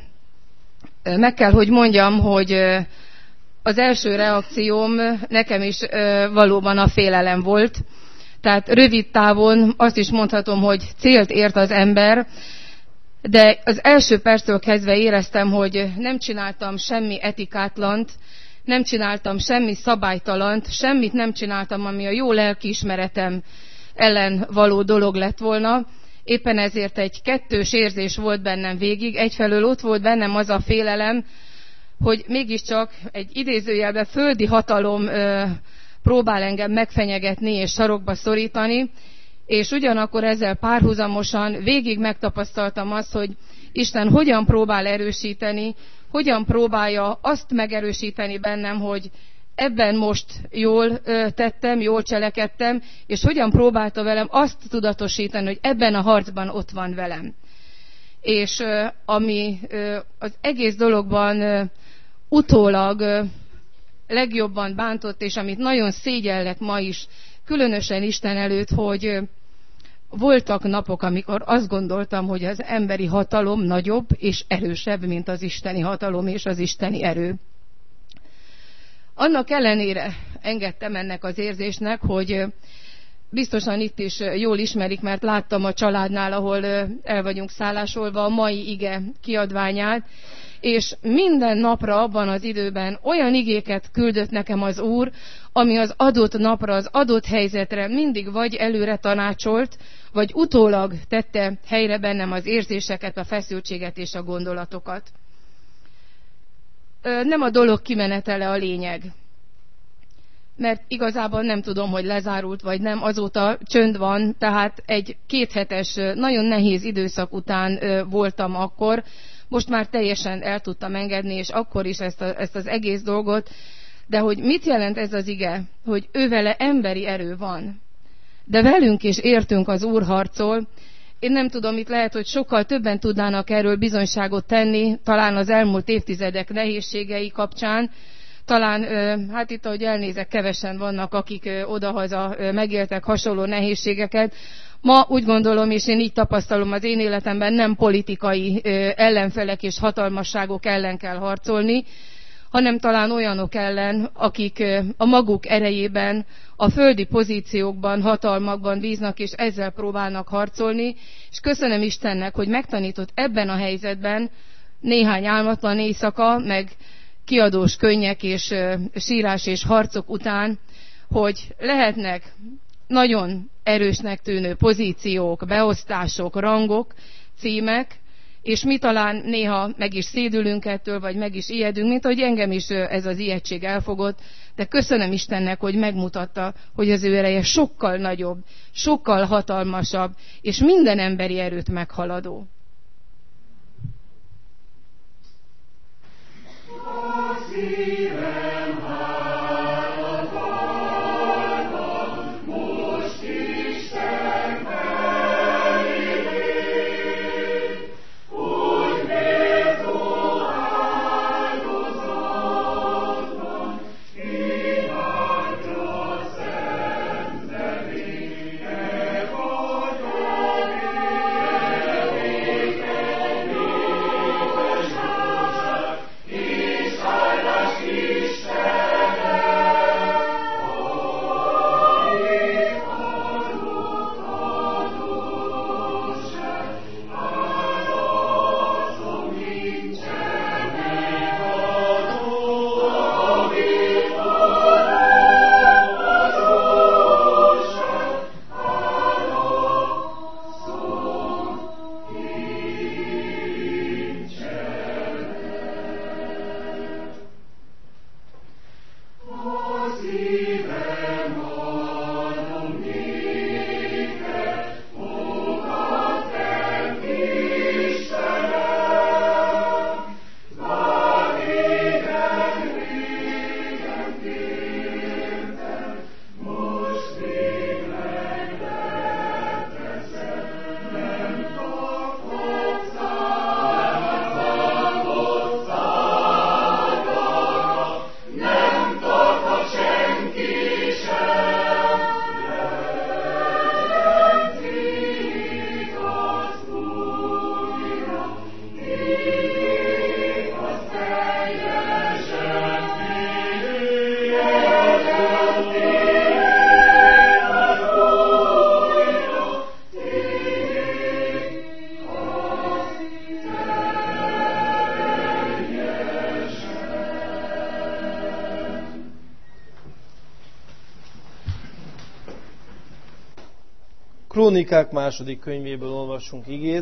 meg kell, hogy mondjam, hogy az első reakcióm nekem is valóban a félelem volt. Tehát rövid távon azt is mondhatom, hogy célt ért az ember, de az első perctől kezdve éreztem, hogy nem csináltam semmi etikátlant, nem csináltam semmi szabálytalant, semmit nem csináltam, ami a jó lelkiismeretem ellen való dolog lett volna. Éppen ezért egy kettős érzés volt bennem végig. Egyfelől ott volt bennem az a félelem, hogy mégiscsak egy idézőjelben földi hatalom ö, próbál engem megfenyegetni és sarokba szorítani, és ugyanakkor ezzel párhuzamosan végig megtapasztaltam azt, hogy Isten hogyan próbál erősíteni, hogyan próbálja azt megerősíteni bennem, hogy ebben most jól tettem, jól cselekedtem, és hogyan próbálta velem azt tudatosítani, hogy ebben a harcban ott van velem. És ami az egész dologban utólag legjobban bántott, és amit nagyon szégyellek ma is, különösen Isten előtt, hogy voltak napok, amikor azt gondoltam, hogy az emberi hatalom nagyobb és erősebb, mint az isteni hatalom és az isteni erő. Annak ellenére engedtem ennek az érzésnek, hogy biztosan itt is jól ismerik, mert láttam a családnál, ahol el vagyunk szállásolva, a mai ige kiadványát, és minden napra abban az időben olyan igéket küldött nekem az Úr, ami az adott napra, az adott helyzetre mindig vagy előre tanácsolt, vagy utólag tette helyre bennem az érzéseket, a feszültséget és a gondolatokat. Nem a dolog kimenetele a lényeg, mert igazából nem tudom, hogy lezárult vagy nem, azóta csönd van, tehát egy kéthetes, nagyon nehéz időszak után voltam akkor, most már teljesen el tudtam engedni, és akkor is ezt, a, ezt az egész dolgot, de hogy mit jelent ez az ige, hogy ővele emberi erő van, de velünk is értünk az Úr harcol. Én nem tudom, itt lehet, hogy sokkal többen tudnának erről bizonyságot tenni, talán az elmúlt évtizedek nehézségei kapcsán, talán, hát itt ahogy elnézek, kevesen vannak, akik odahaza megéltek hasonló nehézségeket. Ma úgy gondolom, és én így tapasztalom az én életemben, nem politikai ellenfelek és hatalmasságok ellen kell harcolni, hanem talán olyanok ellen, akik a maguk erejében, a földi pozíciókban, hatalmakban bíznak, és ezzel próbálnak harcolni. És köszönöm Istennek, hogy megtanított ebben a helyzetben néhány álmatlan éjszaka, meg kiadós könnyek és sírás és harcok után, hogy lehetnek nagyon erősnek tűnő pozíciók, beosztások, rangok, címek, és mi talán néha meg is szédülünk ettől, vagy meg is ijedünk, mint ahogy engem is ez az ijegység elfogott, de köszönöm Istennek, hogy megmutatta, hogy az ő ereje sokkal nagyobb, sokkal hatalmasabb, és minden emberi erőt meghaladó. A szívem hálat van, most Isten felé, úgy méltó áldozatban, imádja szent nevét, e vagy a Krónikák második könyvéből olvassunk igét,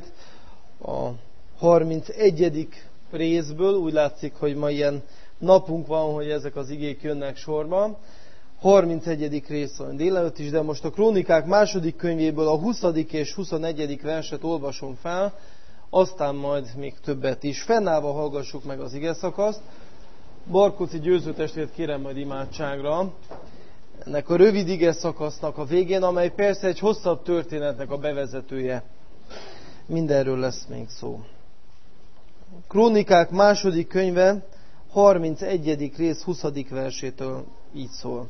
a harmincegyedik részből, úgy látszik, hogy ma ilyen napunk van, hogy ezek az igék jönnek sorba. harmincegyedik rész olyan délelőtt is, de most a Krónikák második könyvéből a huszadik és huszonegyedik verset olvasom fel, aztán majd még többet is. Fennállva hallgassuk meg az igeszakaszt. Barkóci győzőtestvért kérem majd imádságra ennek a rövid igeszakasznak a végén, amely persze egy hosszabb történetnek a bevezetője. Mindenről lesz még szó. Krónikák második könyve, harmincegyedik rész huszadik versétől így szól.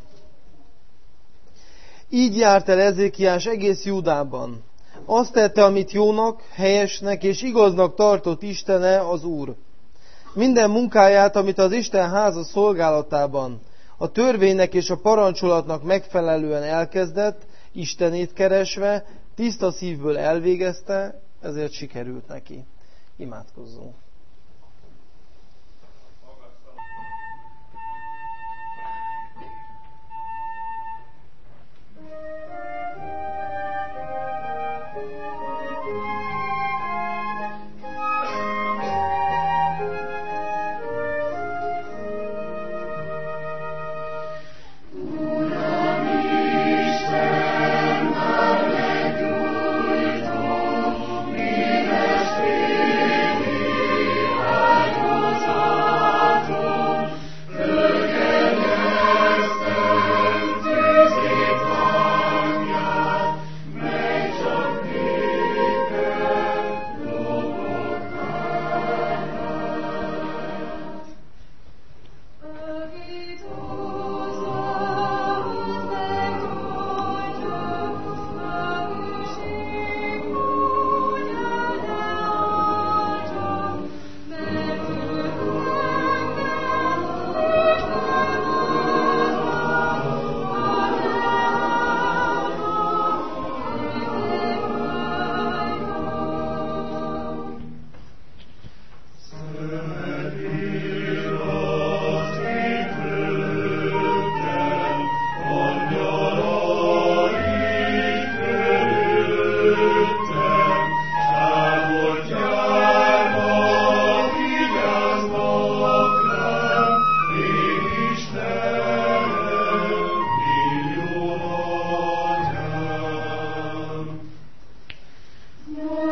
Így járt el Ezékiás egész Júdában. Azt tette, amit jónak, helyesnek és igaznak tartott Istene, az Úr. Minden munkáját, amit az Isten háza szolgálatában, a törvénynek és a parancsolatnak megfelelően elkezdett, Istenét keresve, tiszta szívből elvégezte, ezért sikerült neki. Imádkozzunk.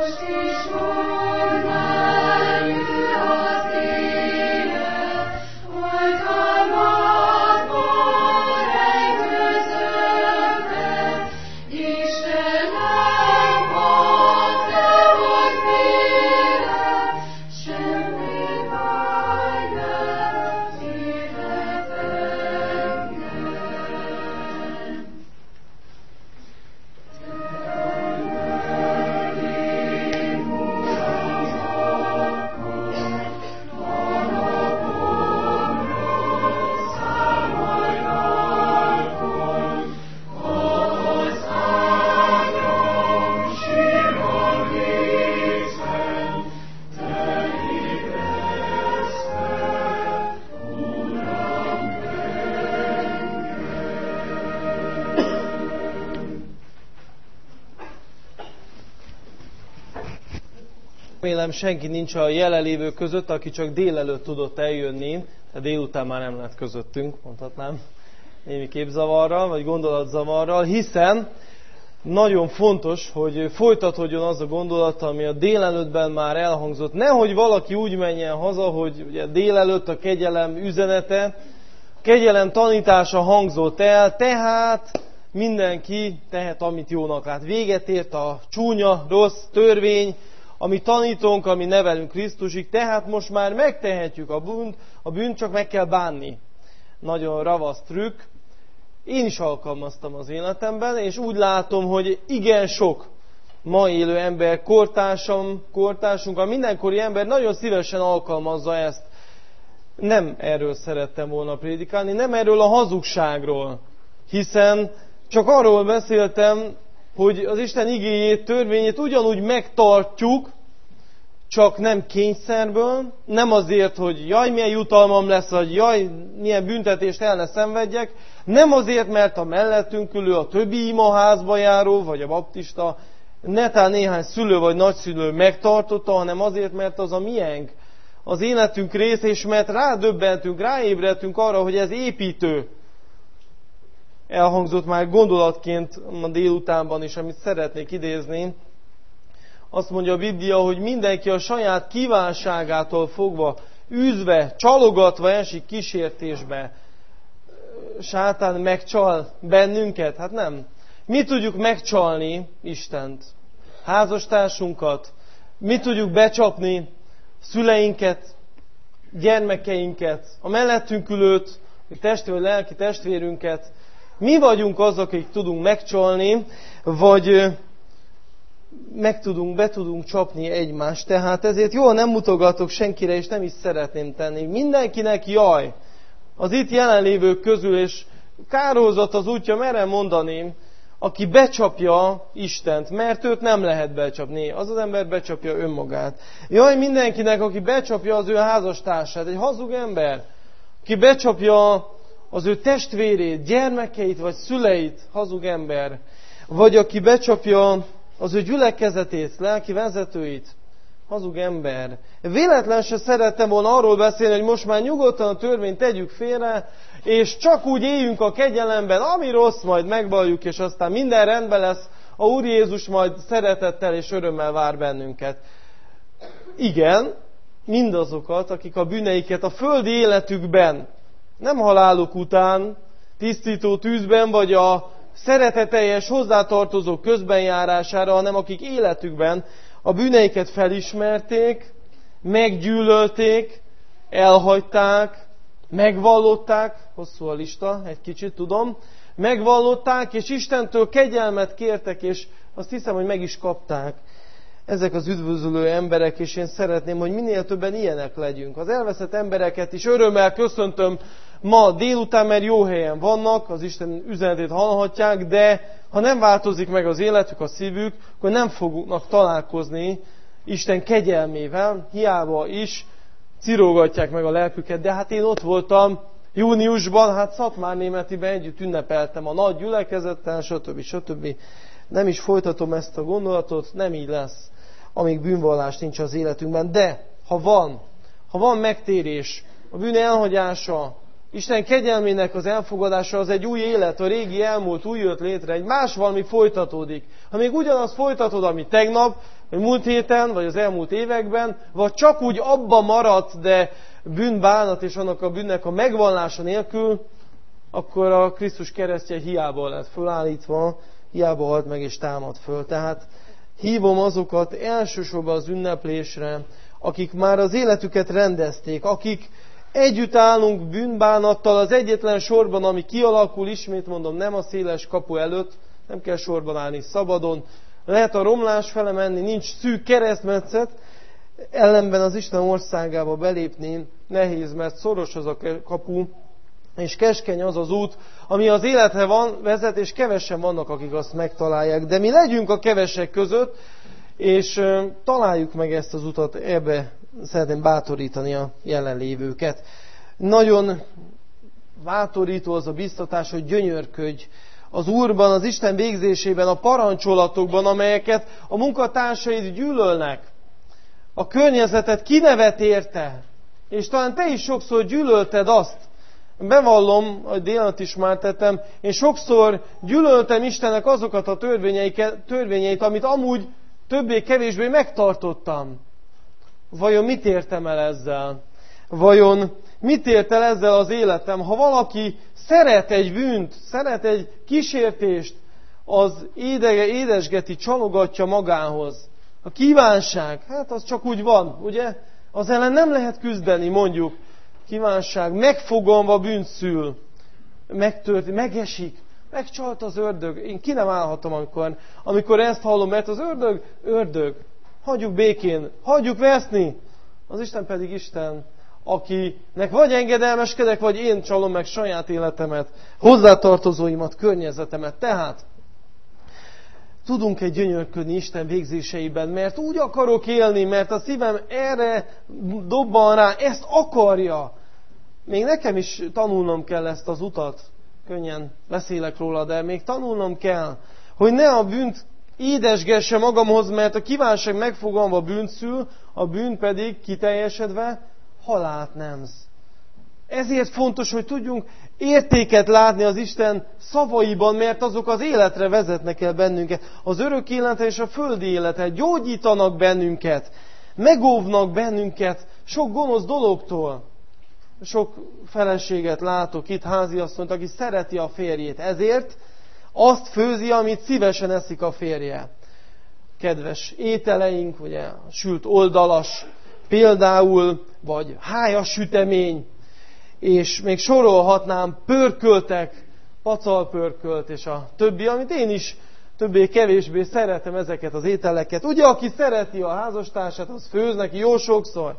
Remélem senki nincs a jelenlévők között, aki csak délelőtt tudott eljönni, de délután már nem lett közöttünk, mondhatnám, némi képzavarral, vagy gondolatzavarral, hiszen nagyon fontos, hogy folytatódjon az a gondolat, ami a délelőttben már elhangzott. Nehogy valaki úgy menjen haza, hogy ugye délelőtt a kegyelem üzenete, a kegyelem tanítása hangzott el, tehát mindenki tehet, amit jónak lát. Véget ért a csúnya, rossz törvény, ami tanítunk, ami nevelünk Krisztusig, tehát most már megtehetjük a bűnt, a bűnt csak meg kell bánni. Nagyon ravasz trükk. Én is alkalmaztam az életemben, és úgy látom, hogy igen sok ma élő ember, kortársam, kortársunk, a mindenkori ember nagyon szívesen alkalmazza ezt. Nem erről szerettem volna prédikálni, nem erről a hazugságról, hiszen csak arról beszéltem, hogy az Isten igéjét, törvényét ugyanúgy megtartjuk, csak nem kényszerből, nem azért, hogy jaj, milyen jutalmam lesz, vagy jaj, milyen büntetést el ne szenvedjek, nem azért, mert a mellettünk ülő, a többi imaházba járó, vagy a baptista, netán néhány szülő vagy nagyszülő megtartotta, hanem azért, mert az a miénk, az életünk része, és mert rádöbbentünk, ráébredtünk arra, hogy ez építő. Elhangzott már gondolatként a délutánban is, amit szeretnék idézni. Azt mondja a Biblia, hogy mindenki a saját kívánságától fogva, űzve, csalogatva esik kísértésbe. Sátán megcsal bennünket? Hát nem. Mi tudjuk megcsalni Istent? Házastársunkat? Mi tudjuk becsapni szüleinket, gyermekeinket, a mellettünk ülőt, testvér, lelki testvérünket? Mi vagyunk azok, akik tudunk megcsalni, vagy meg tudunk, be tudunk csapni egymást. Tehát ezért jól nem mutogatok senkire, és nem is szeretném tenni. Mindenkinek jaj, az itt jelenlévők közül, és kárhozat az útja, merem mondani, aki becsapja Istent, mert őt nem lehet becsapni. Az az ember becsapja önmagát. Jaj, mindenkinek, aki becsapja az ő házastársát, egy hazug ember, aki becsapja az ő testvérét, gyermekeit vagy szüleit, hazug ember, vagy aki becsapja az ő gyülekezetét, lelki vezetőit, hazug ember. Véletlen se szerettem volna arról beszélni, hogy most már nyugodtan a törvényt tegyük félre, és csak úgy éljünk a kegyelemben, ami rossz, majd megvalljuk, és aztán minden rendben lesz, a Úr Jézus majd szeretettel és örömmel vár bennünket. Igen, mindazokat, akik a bűneiket a földi életükben, nem haláluk után, tisztító tűzben, vagy a szereteteljes hozzátartozók közbenjárására, hanem akik életükben a bűneiket felismerték, meggyűlölték, elhagyták, megvallották, hosszú a lista, egy kicsit tudom, megvallották, és Istentől kegyelmet kértek, és azt hiszem, hogy meg is kapták. Ezek az üdvözölő emberek, és én szeretném, hogy minél többen ilyenek legyünk. Az elveszett embereket is örömmel köszöntöm ma délután, mert jó helyen vannak, az Isten üzenetét hallhatják, de ha nem változik meg az életük, a szívük, akkor nem fognak találkozni Isten kegyelmével, hiába is cirógatják meg a lelküket. De hát én ott voltam júniusban, hát Szatmárnémetiben együtt ünnepeltem a nagy gyülekezettel, stb. stb. Nem is folytatom ezt a gondolatot, nem így lesz, amíg bűnvallás nincs az életünkben. De ha van, ha van megtérés, a bűn elhagyása, Isten kegyelmének az elfogadása az egy új élet, a régi elmúlt, új jött létre, egy más valami folytatódik. Ha még ugyanaz folytatod, ami tegnap, vagy múlt héten, vagy az elmúlt években, vagy csak úgy abba maradt, de bűnbánat és annak a bűnnek a megvallása nélkül, akkor a Krisztus keresztje hiába lett fölállítva, hiába halt meg és támad föl. Tehát hívom azokat elsősorban az ünneplésre, akik már az életüket rendezték, akik együtt állunk bűnbánattal az egyetlen sorban, ami kialakul, ismét mondom, nem a széles kapu előtt, nem kell sorban állni, szabadon. Lehet a romlás fele menni, nincs szűk keresztmetszet, ellenben az Isten országába belépni nehéz, mert szoros az a kapu, és keskeny az az út, ami az életre van, vezet, és kevesen vannak, akik azt megtalálják. De mi legyünk a kevesek között, és uh, találjuk meg ezt az utat, ebbe szeretném bátorítani a jelenlévőket. Nagyon bátorító az a biztatás, hogy gyönyörködj az Úrban, az Isten végzésében, a parancsolatokban, amelyeket a munkatársaid gyűlölnek. A környezetet kinevet érte, és talán te is sokszor gyűlölted azt. Bevallom, hogy délelőtt is már tettem, én sokszor gyűlöltem Istennek azokat a törvényeit, amit amúgy többé-kevésbé megtartottam. Vajon mit értem el ezzel? Vajon mit ért el ezzel az életem? Ha valaki szeret egy bűnt, szeret egy kísértést, az édege, édesgeti, csalogatja magához. A kívánság, hát az csak úgy van, ugye? Az ellen nem lehet küzdeni, mondjuk. Kívánság, megfogalma bűnt szül, megtört, megesik, megcsalt az ördög. Én ki nem állhatom, amikor, amikor ezt hallom, mert az ördög, ördög. Hagyjuk békén, hagyjuk veszni. Az Isten pedig Isten, akinek vagy engedelmeskedek, vagy én csalom meg saját életemet, hozzátartozóimat, környezetemet. Tehát tudunk-e gyönyörködni Isten végzéseiben, mert úgy akarok élni, mert a szívem erre dobban rá, ezt akarja. Még nekem is tanulnom kell ezt az utat. Könnyen beszélek róla, de még tanulnom kell, hogy ne a bűnt édesgesse magamhoz, mert a kívánság megfogalma bűnt szül, a bűn pedig kiteljesedve halált nemz. Ezért fontos, hogy tudjunk értéket látni az Isten szavaiban, mert azok az életre vezetnek el bennünket. Az örök életre és a földi életre gyógyítanak bennünket, megóvnak bennünket sok gonosz dologtól. Sok feleséget látok itt, háziasszonyt, aki szereti a férjét. Ezért azt főzi, amit szívesen eszik a férje. Kedves ételeink, ugye, sült oldalas például, vagy hájas sütemény, és még sorolhatnám, pörköltek, pacalpörkölt, és a többi, amit én is többé-kevésbé szeretem ezeket az ételeket. Ugye, aki szereti a házastársát, az főz neki jó sokszor.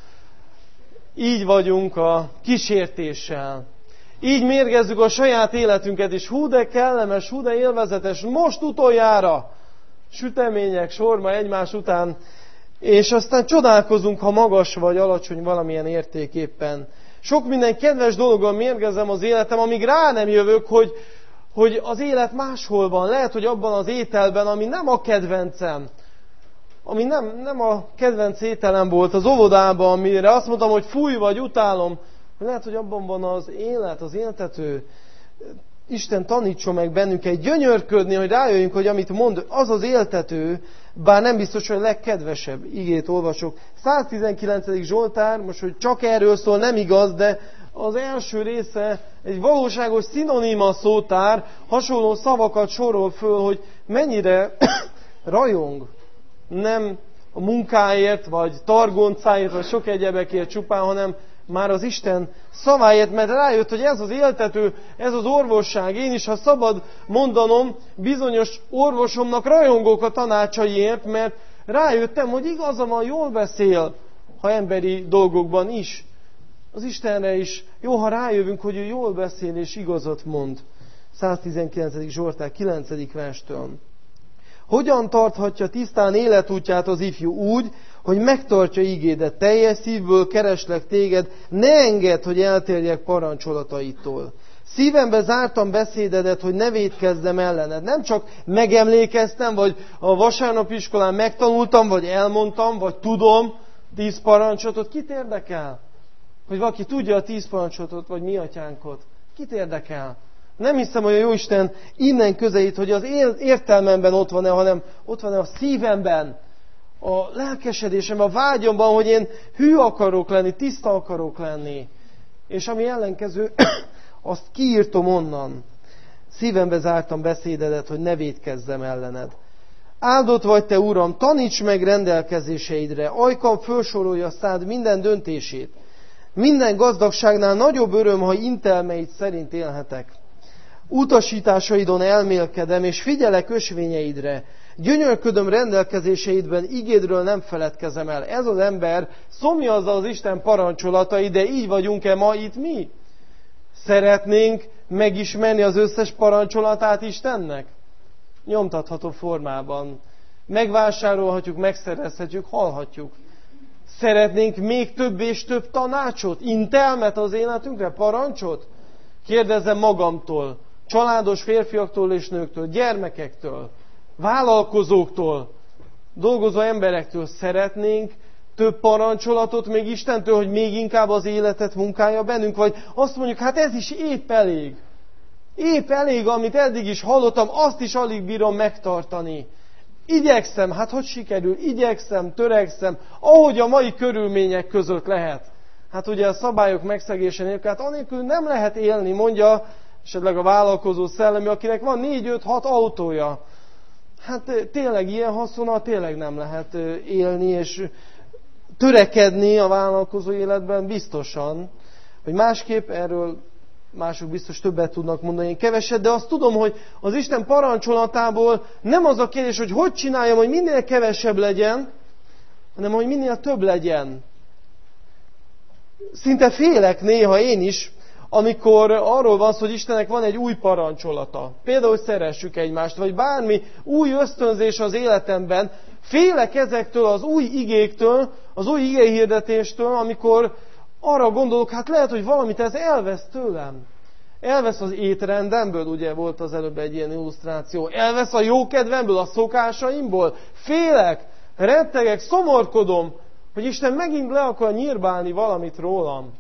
Így vagyunk a kísértéssel. Így mérgezzük a saját életünket is. Hú de kellemes, hú de élvezetes, most utoljára sütemények sorba egymás után, és aztán csodálkozunk, ha magas vagy alacsony valamilyen értéképpen. Sok minden kedves dologgal mérgezem az életem, amíg rá nem jövök, hogy, hogy az élet máshol van. Lehet, hogy abban az ételben, ami nem a kedvencem, ami nem, nem a kedvenc ételem volt az óvodában, amire azt mondtam, hogy fúj vagy utálom, lehet, hogy abban van az élet, az éltető. Isten tanítson meg bennünket gyönyörködni, hogy rájöjjünk, hogy amit mond, az az éltető, bár nem biztos, hogy a legkedvesebb. Igét olvasok. száztizenkilencedik Zsoltár, most, hogy csak erről szól, nem igaz, de az első része egy valóságos szinoníma szótár, hasonló szavakat sorol föl, hogy mennyire rajong. Nem a munkáért, vagy targoncáért, vagy sok egyebekért csupán, hanem már az Isten szaváért, mert rájött, hogy ez az éltető, ez az orvosság. Én is, ha szabad mondanom, bizonyos orvosomnak rajongók a tanácsaiért, mert rájöttem, hogy igaza van, jól beszél, ha emberi dolgokban is. Az Istenre is jó, ha rájövünk, hogy ő jól beszél és igazat mond. száztizenkilencedik Zsoltár kilencedik verstől. Hogyan tarthatja tisztán életútját az ifjú úgy, hogy megtartja ígédet, teljes szívből kereslek téged, ne engedd, hogy eltérjek parancsolataitól. Szívembe zártam beszédedet, hogy ne vétkezzem ellened. Nem csak megemlékeztem, vagy a vasárnapi iskolán megtanultam, vagy elmondtam, vagy tudom tíz parancsolatot. Kit érdekel? hogy valaki tudja a tíz parancsolatot, vagy mi atyánkot. Kit érdekel? Nem hiszem, hogy a Jóisten innen közelít, hogy az értelmemben ott van-e, hanem ott van-e a szívemben, a lelkesedésemben, a vágyamban, hogy én hű akarok lenni, tiszta akarok lenni. És ami ellenkező, azt kiírtom onnan. Szívembe zártam beszédedet, hogy ne vétkezzem ellened. Áldott vagy te, Uram, taníts meg rendelkezéseidre, ajkam felsorolja szád minden döntését. Minden gazdagságnál nagyobb öröm, ha intelmeid szerint élhetek. Utasításaidon elmélkedem, és figyelek ösvényeidre. Gyönyörködöm rendelkezéseidben, igédről nem feledkezem el. Ez az ember szomjazza az Isten parancsolatai, de így vagyunk-e ma itt mi? Szeretnénk megismerni az összes parancsolatát Istennek? Nyomtatható formában. Megvásárolhatjuk, megszerezhetjük, hallhatjuk. Szeretnénk még több és több tanácsot, intelmet az életünkre, parancsot? Kérdezzem magamtól, családos férfiaktól és nőktől, gyermekektől, vállalkozóktól, dolgozó emberektől. Szeretnénk több parancsolatot még Istentől, hogy még inkább az életet munkálja bennünk? Vagy azt mondjuk, hát ez is épp elég. Épp elég, amit eddig is hallottam, azt is alig bírom megtartani. Igyekszem, hát hogy sikerül? Igyekszem, törekszem, ahogy a mai körülmények között lehet. Hát ugye a szabályok megszegése nélkül, hát anélkül nem lehet élni, mondja esetleg a vállalkozó szellemi, akinek van négy, öt, hat autója. Hát tényleg ilyen haszonnal tényleg nem lehet élni, és törekedni a vállalkozó életben biztosan, hogy másképp erről mások biztos többet tudnak mondani, én keveset, de azt tudom, hogy az Isten parancsolatából nem az a kérdés, hogy hogy csináljam, hogy minél kevesebb legyen, hanem hogy minél több legyen. Szinte félek néha én is, amikor arról van szó, hogy Istennek van egy új parancsolata. Például, hogy szeressük egymást, vagy bármi új ösztönzés az életemben. Félek ezektől az új igéktől, az új igéhirdetéstől, amikor arra gondolok, hát lehet, hogy valamit ez elvesz tőlem. Elvesz az étrendemből, ugye volt az előbb egy ilyen illusztráció. Elvesz a jókedvemből, a szokásaimból. Félek, rettegek, szomorkodom, hogy Isten megint le akar nyírbálni valamit rólam.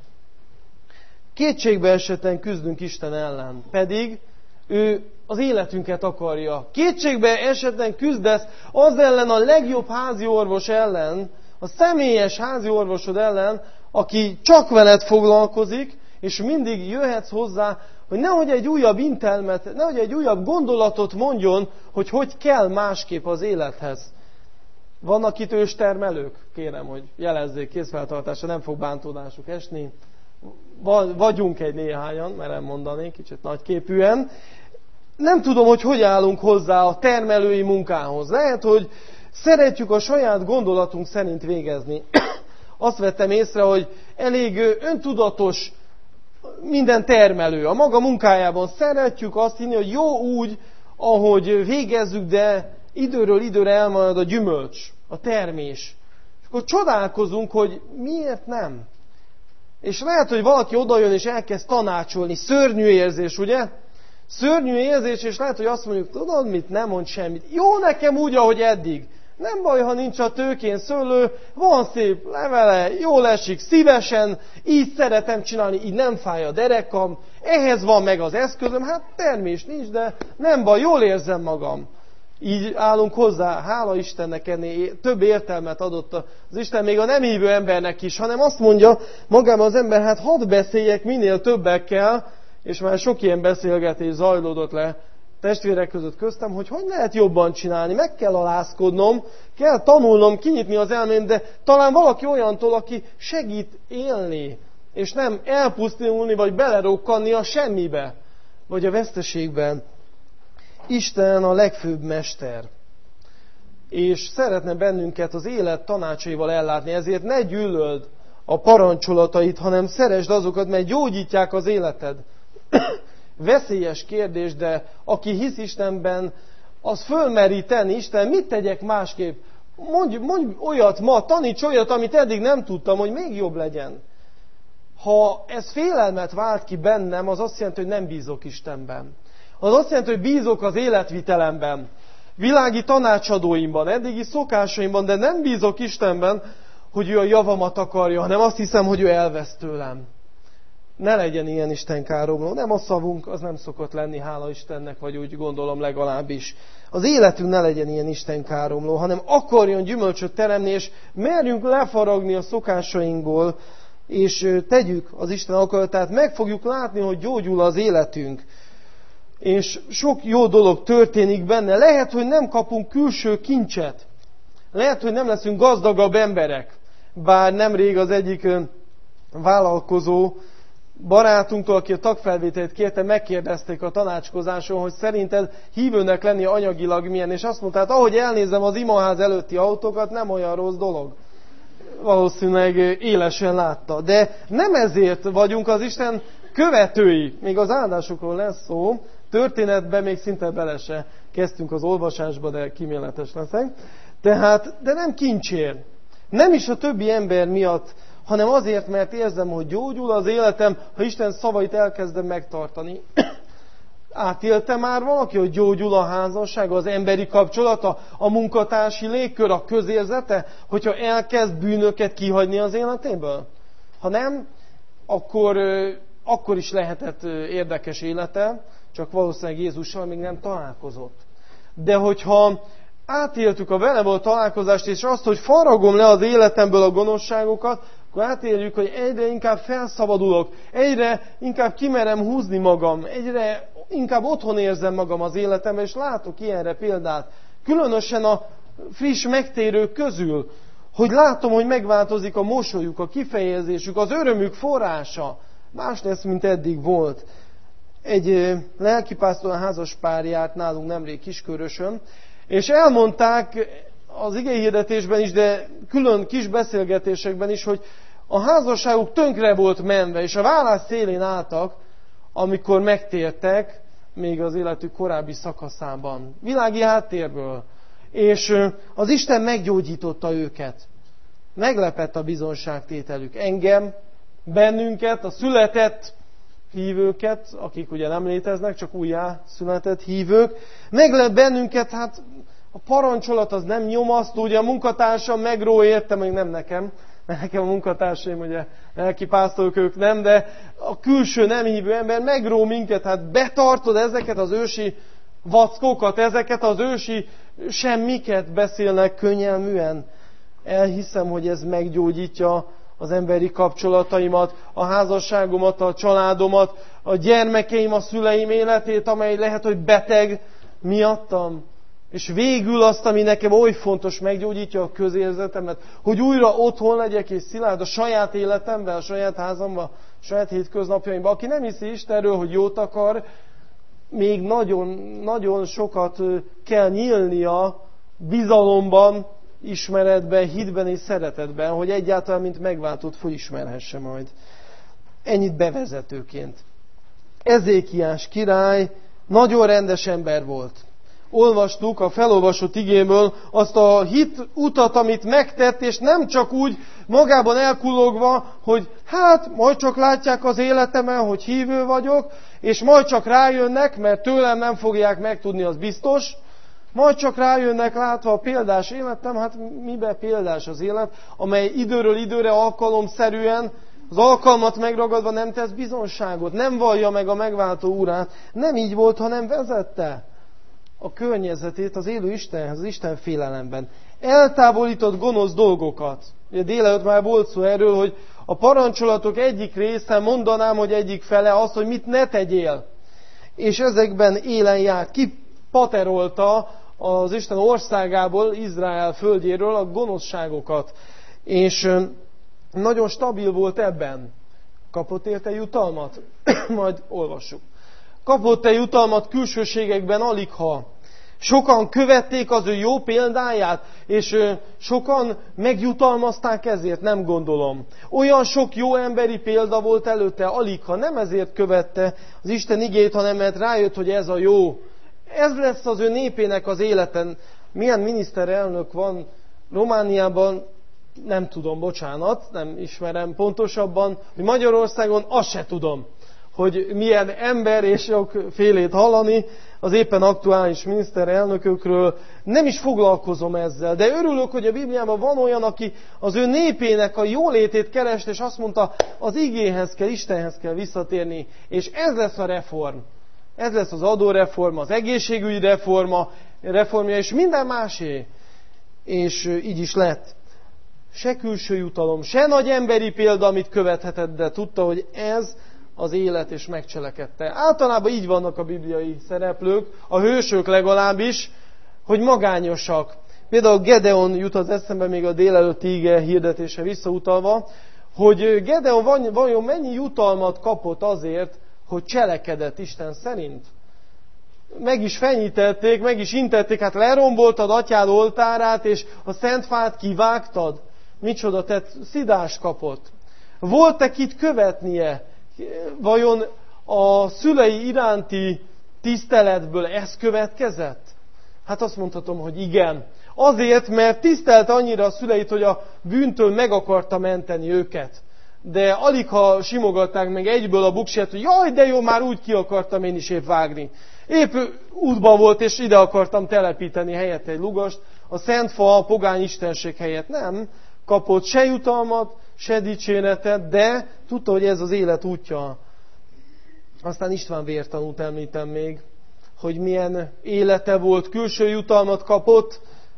Kétségbe esetten küzdünk Isten ellen, pedig ő az életünket akarja. Kétségbe esetten küzdesz az ellen, a legjobb házi orvos ellen, a személyes házi orvosod ellen, aki csak veled foglalkozik, és mindig jöhetsz hozzá, hogy nehogy egy újabb intelmet, nehogy egy újabb gondolatot mondjon, hogy hogy kell másképp az élethez. Vannak itt őstermelők? Kérem, hogy jelezzék készfeltartásra, nem fog bántódásuk esni. Vagyunk egy néhányan, merem mondani, kicsit nagyképűen. Nem tudom, hogy hogy állunk hozzá a termelői munkához. Lehet, hogy szeretjük a saját gondolatunk szerint végezni. Azt vettem észre, hogy elég öntudatos minden termelő. A maga munkájában szeretjük azt hinni, hogy jó úgy, ahogy végezzük, de időről időre elmarad a gyümölcs, a termés. És akkor csodálkozunk, hogy miért nem. És lehet, hogy valaki odajön és elkezd tanácsolni. Szörnyű érzés, ugye? Szörnyű érzés, és lehet, hogy azt mondjuk, tudod mit, nem mond semmit. Jó nekem úgy, ahogy eddig. Nem baj, ha nincs a tőkén szőlő, van szép levele, jól esik, szívesen, így szeretem csinálni, így nem fáj a derekam, ehhez van meg az eszközöm, hát termés nincs, de nem baj, jól érzem magam. Így állunk hozzá, hála Istennek ennél több értelmet adott az Isten még a nem hívő embernek is, hanem azt mondja magában az ember, hát hadd beszéljek minél többekkel, és már sok ilyen beszélgetés zajlódott le testvérek között köztem, hogy hogy lehet jobban csinálni, meg kell alázkodnom, kell tanulnom, kinyitni az elmém, de talán valaki olyantól, aki segít élni, és nem elpusztulni, vagy belerokkanni a semmibe, vagy a veszteségben. Isten a legfőbb mester, és szeretne bennünket az élet tanácsaival ellátni, ezért ne gyűlöld a parancsolatait, hanem szeresd azokat, mert gyógyítják az életed. Veszélyes kérdés, de aki hisz Istenben, az fölmeri tenni. Isten, mit tegyek másképp? Mondj, mondj olyat ma, taníts olyat, amit eddig nem tudtam, hogy még jobb legyen. Ha ez félelmet vált ki bennem, az azt jelenti, hogy nem bízok Istenben. Az azt jelenti, hogy bízok az életvitelemben, világi tanácsadóimban, eddigi szokásaimban, de nem bízok Istenben, hogy ő a javamat akarja, hanem azt hiszem, hogy ő elvesz tőlem. Ne legyen ilyen istenkáromló. Nem a szavunk, az nem szokott lenni, hála Istennek, vagy úgy gondolom legalábbis. Az életünk ne legyen ilyen istenkáromló, hanem akarjon gyümölcsöt teremni, és merjünk lefaragni a szokásainkból, és tegyük az Isten akaratát, meg fogjuk látni, hogy gyógyul az életünk. És sok jó dolog történik benne. Lehet, hogy nem kapunk külső kincset. Lehet, hogy nem leszünk gazdagabb emberek. Bár nemrég az egyik vállalkozó barátunktól, aki a tagfelvételt kérte, megkérdezték a tanácskozáson, hogy szerinted hívőnek lenni anyagilag milyen, és azt mondta, hát ahogy elnézem az imaház előtti autókat, nem olyan rossz dolog. Valószínűleg élesen látta. De nem ezért vagyunk az Isten követői. Még az áldásokról lesz szó, történetben még szinte bele se kezdtünk az olvasásba, de kíméletes leszek. Tehát, de nem kincsért. Nem is a többi ember miatt, hanem azért, mert érzem, hogy gyógyul az életem, ha Isten szavait elkezdem megtartani. Átélte már valaki, hogy gyógyul a házasság, az emberi kapcsolata, a munkatársi légkör, a közérzete, hogyha elkezd bűnöket kihagyni az életéből? Ha nem, akkor, akkor is lehetett érdekes élete, csak valószínűleg Jézussal még nem találkozott. De hogyha átéltük a vele való találkozást, és azt, hogy faragom le az életemből a gonoszságokat, akkor átéljük, hogy egyre inkább felszabadulok, egyre inkább kimerem húzni magam, egyre inkább otthon érzem magam az életemben, és látok ilyenre példát. Különösen a friss megtérők közül, hogy látom, hogy megváltozik a mosolyuk, a kifejezésük, az örömük forrása. Más lesz, mint eddig volt. Egy lelkipásztor a házas pár járt nálunk nemrég Kiskörösön, és elmondták az igei hirdetésben is, de külön kis beszélgetésekben is, hogy a házasságuk tönkre volt menve, és a vállás szélén álltak, amikor megtértek, még az életük korábbi szakaszában. Világi háttérből. És az Isten meggyógyította őket. Meglepett a bizonságtételük. Engem, bennünket, a született hívőket, akik ugye nem léteznek, csak újjá született hívők. Meglep bennünket, hát a parancsolat az nem nyomasztó, ugye a munkatársam megró érte, még nem nekem, mert nekem a munkatársaim ugye lelkipásztorok, ők nem, de a külső nem hívő ember megró minket, hát betartod ezeket az ősi vackókat, ezeket az ősi semmiket beszélnek könnyelműen. Elhiszem, hogy ez meggyógyítja az emberi kapcsolataimat, a házasságomat, a családomat, a gyermekeim, a szüleim életét, amely lehet, hogy beteg miattam. És végül azt, ami nekem oly fontos, meggyógyítja a közérzetemet, hogy újra otthon legyek és szilárd a saját életemben, a saját házamban, a saját hétköznapjaimban. Aki nem hiszi Istenről, hogy jót akar, még nagyon, nagyon sokat kell nyílnia bizalomban, ismeretben, hitben és szeretetben, hogy egyáltalán mint megváltott fölismerhesse majd. Ennyit bevezetőként. Ezékiás király nagyon rendes ember volt. Olvastuk a felolvasott igéből azt a hit utat, amit megtett, és nem csak úgy magában elkullogva, hogy hát majd csak látják az életemen, hogy hívő vagyok, és majd csak rájönnek, mert tőlem nem fogják megtudni, az biztos. Majd csak rájönnek látva a példás életem, hát miben példás az élet, amely időről időre alkalomszerűen, az alkalmat megragadva nem tesz bizonságot, nem vallja meg a megváltó urát. Nem így volt, hanem vezette a környezetét az élő Istenhez, az Isten félelemben. Eltávolított gonosz dolgokat. Ugye délelőtt már volt szó erről, hogy a parancsolatok egyik része, mondanám, hogy egyik fele az, hogy mit ne tegyél. És ezekben élen járt. Ki paterolta az Isten országából, Izrael földjéről a gonoszságokat. És nagyon stabil volt ebben. Kapott érte jutalmat? Majd olvassuk. Kapott-e jutalmat külsőségekben aligha? Sokan követték az ő jó példáját, és sokan megjutalmazták ezért, nem gondolom. Olyan sok jó emberi példa volt előtte, aligha nem ezért követte az Isten igét, hanem mert rájött, hogy ez a jó. Ez lesz az ő népének az életen. Milyen miniszterelnök van Romániában, nem tudom, bocsánat, nem ismerem pontosabban, hogy Magyarországon azt se tudom, hogy milyen ember, és sokfélét hallani az éppen aktuális miniszterelnökökről. Nem is foglalkozom ezzel, de örülök, hogy a Bibliában van olyan, aki az ő népének a jólétét kereste, és azt mondta, az igéhez kell, Istenhez kell visszatérni, és ez lesz a reform. Ez lesz az adóreforma, az egészségügyi reforma, reformja, és minden másé. És így is lett. Se külső jutalom, se nagy emberi példa, amit követhetett, de tudta, hogy ez az élet, és megcselekedte. Általában így vannak a bibliai szereplők, a hősök legalábbis, hogy magányosak. Például Gedeon jut az eszembe még a délelőtti ige hirdetése visszautalva, hogy Gedeon vajon mennyi jutalmat kapott azért, hogy cselekedett Isten szerint. Meg is fenyítették, meg is intették, hát leromboltad atyád oltárát, és a szent fát kivágtad. Micsoda tett, szidást kapott. Volt-e kit követnie? Vajon a szülei iránti tiszteletből ez következett? Hát azt mondhatom, hogy igen. Azért, mert tisztelte annyira a szüleit, hogy a bűntől meg akarta menteni őket. De alig ha simogatták meg egyből a buksát, hogy jaj, de jó, már úgy ki akartam én is épp vágni. Épp útban volt, és ide akartam telepíteni helyett egy lugast, a szent fa, a pogány istenség helyett. Nem kapott se jutalmat, se dicséretet, de tudta, hogy ez az élet útja. Aztán István vértanút említem még, hogy milyen élete volt, külső jutalmat kapott,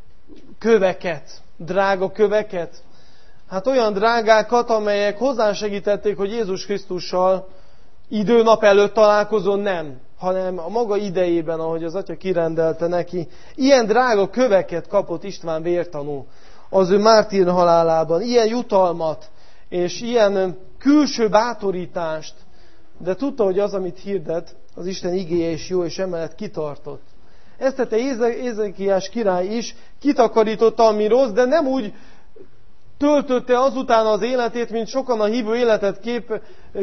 köveket, drága köveket. Hát olyan drágákat, amelyek hozzásegítették, hogy Jézus Krisztussal időnap előtt találkozon, nem, hanem a maga idejében, ahogy az atya kirendelte neki. Ilyen drága köveket kapott István vértanú az ő mártír halálában. Ilyen jutalmat és ilyen külső bátorítást, de tudta, hogy az, amit hirdet, az Isten igéje is jó, és emellett kitartott. Ezt tette Ézékiás király is, kitakarította, ami rossz, de nem úgy töltötte azután az életét, mint sokan a hívő életet kép,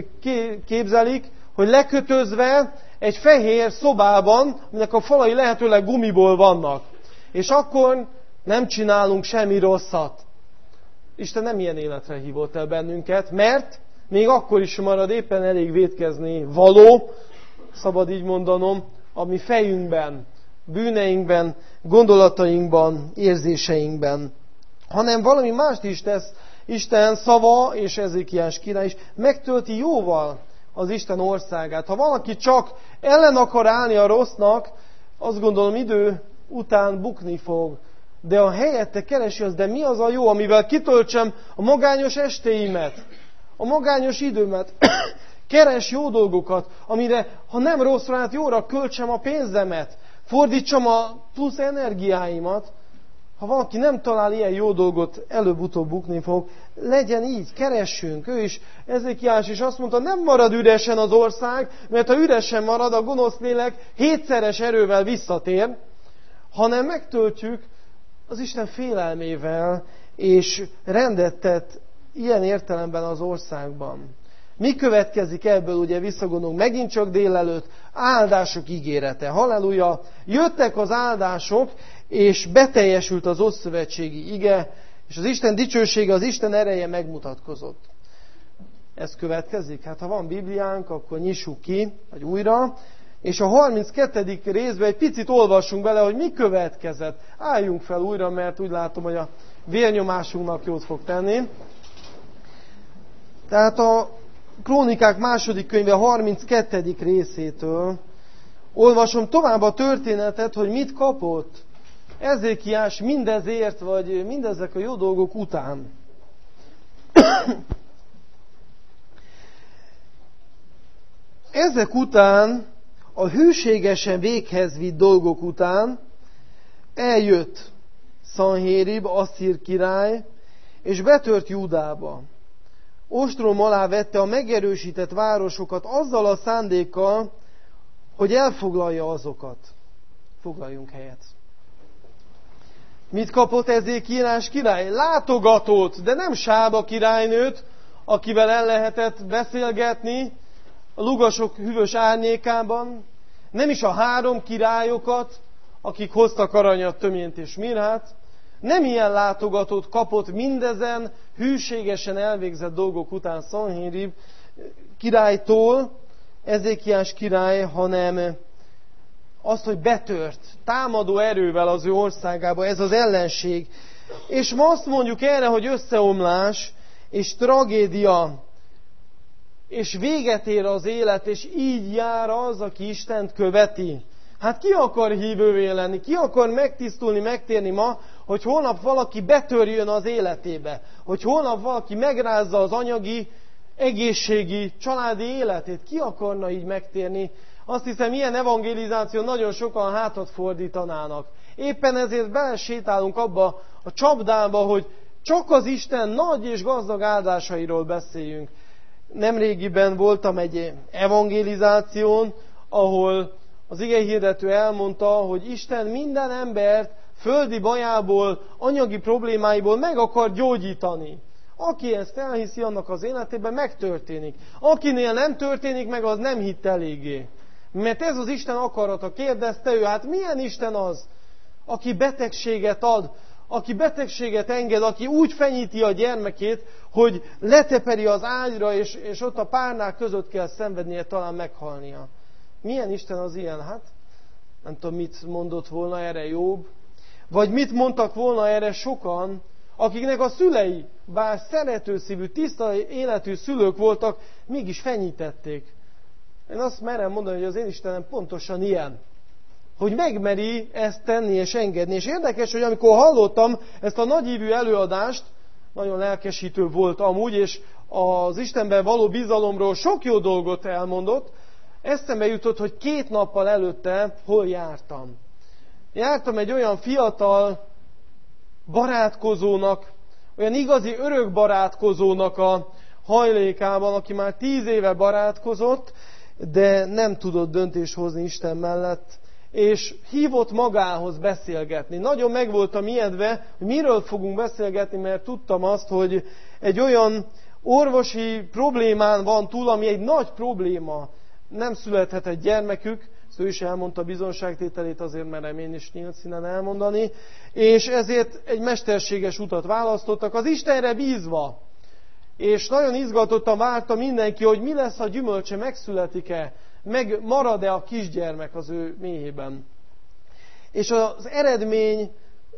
képzelik, hogy lekötözve egy fehér szobában, aminek a falai lehetőleg gumiból vannak. És akkor nem csinálunk semmi rosszat. Isten nem ilyen életre hívott el bennünket, mert még akkor is marad éppen elég vétkezni való, szabad így mondanom, ami fejünkben, bűneinkben, gondolatainkban, érzéseinkben. Hanem valami mást is tesz Isten szava, és Ézékiás király is, megtölti jóval az Isten országát. Ha valaki csak ellen akar állni a rossznak, azt gondolom idő után bukni fog. De a helyette keresi az, de mi az a jó, amivel kitöltsem a magányos estéimet, a magányos időmet. Keres jó dolgokat, amire, ha nem rosszra, hát jóra költsem a pénzemet, fordítsam a plusz energiáimat. Ha valaki nem talál ilyen jó dolgot, előbb-utóbb bukni fog. Legyen így, keressünk. Ő is, Ézékiás is azt mondta, nem marad üresen az ország, mert ha üresen marad, a gonosz lélek hétszeres erővel visszatér, hanem megtöltjük az Isten félelmével, és rendet tett ilyen értelemben az országban. Mi következik ebből, ugye visszagondolunk megint csak délelőtt, áldások ígérete. Halleluja! Jöttek az áldások, és beteljesült az ószövetségi ige, és az Isten dicsősége, az Isten ereje megmutatkozott. Ez következik? Hát ha van Bibliánk, akkor nyissuk ki, vagy újra, és a harminckettedik részben egy picit olvassunk bele, hogy mi következett. Álljunk fel újra, mert úgy látom, hogy a vérnyomásunknak jót fog tenni. Tehát a Krónikák második könyve harminckettedik részétől olvasom tovább a történetet, hogy mit kapott Ézékiás mindezért, vagy mindezek a jó dolgok után. Ezek után, a hűségesen véghez vitt dolgok után eljött Szanhérib, asszír király, és betört Júdába. Ostrom alá vette a megerősített városokat azzal a szándékkal, hogy elfoglalja azokat. Foglaljunk helyet. Mit kapott Ézékiás király? Látogatót, de nem Sába királynőt, akivel el lehetett beszélgetni a lugasok hűvös árnyékában. Nem is a három királyokat, akik hoztak aranyat, töményt és mirhát. Nem ilyen látogatót kapott mindezen hűségesen elvégzett dolgok után Szanhérib királytól, Ezékiás király, hanem azt, hogy betört támadó erővel az ő országába, ez az ellenség. És ma azt mondjuk erre, hogy összeomlás és tragédia, és véget ér az élet, és így jár az, aki Istent követi. Hát ki akar hívővé lenni? Ki akar megtisztulni, megtérni ma, hogy holnap valaki betörjön az életébe? Hogy holnap valaki megrázza az anyagi, egészségi, családi életét? Ki akarna így megtérni? Azt hiszem, ilyen evangelizáció nagyon sokan hátat fordítanának. Éppen ezért belesétálunk abba a csapdába, hogy csak az Isten nagy és gazdag áldásairól beszéljünk. Nemrégiben voltam egy evangelizáción, ahol az igehirdető elmondta, hogy Isten minden embert földi bajából, anyagi problémáiból meg akar gyógyítani. Aki ezt elhiszi, annak az életében megtörténik. Akinél nem történik meg, az nem hitt eléggé. Mert ez az Isten akarata. Kérdezte ő, hát milyen Isten az, aki betegséget ad, aki betegséget enged, aki úgy fenyíti a gyermekét, hogy leteperi az ágyra, és, és ott a párnák között kell szenvednie, talán meghalnia. Milyen Isten az ilyen? Hát nem tudom, mit mondott volna erre Jobb, vagy mit mondtak volna erre sokan, akiknek a szülei, bár szeretőszívű, tiszta életű szülők voltak, mégis fenyítették. Én azt merem mondani, hogy az én Istenem pontosan ilyen. Hogy megmeri ezt tenni és engedni. És érdekes, hogy amikor hallottam ezt a nagyívű előadást, nagyon lelkesítő volt amúgy, és az Istenben való bizalomról sok jó dolgot elmondott, eszembe jutott, hogy két nappal előtte hol jártam. Jártam egy olyan fiatal barátkozónak, olyan igazi örök barátkozónak a hajlékában, aki már tíz éve barátkozott, de nem tudott döntést hozni Isten mellett, és hívott magához beszélgetni. Nagyon meg voltam ijedve, hogy miről fogunk beszélgetni, mert tudtam azt, hogy egy olyan orvosi problémán van túl, ami egy nagy probléma. Nem születhetett gyermekük, ezt ő is elmondta a bizonságtételét, azért merem én is nyílt színen elmondani, és ezért egy mesterséges utat választottak, az Istenre bízva. És nagyon izgatottan várta mindenki, hogy mi lesz a gyümölcse, megszületik-e, meg marad-e a kisgyermek az ő méhében. És az eredmény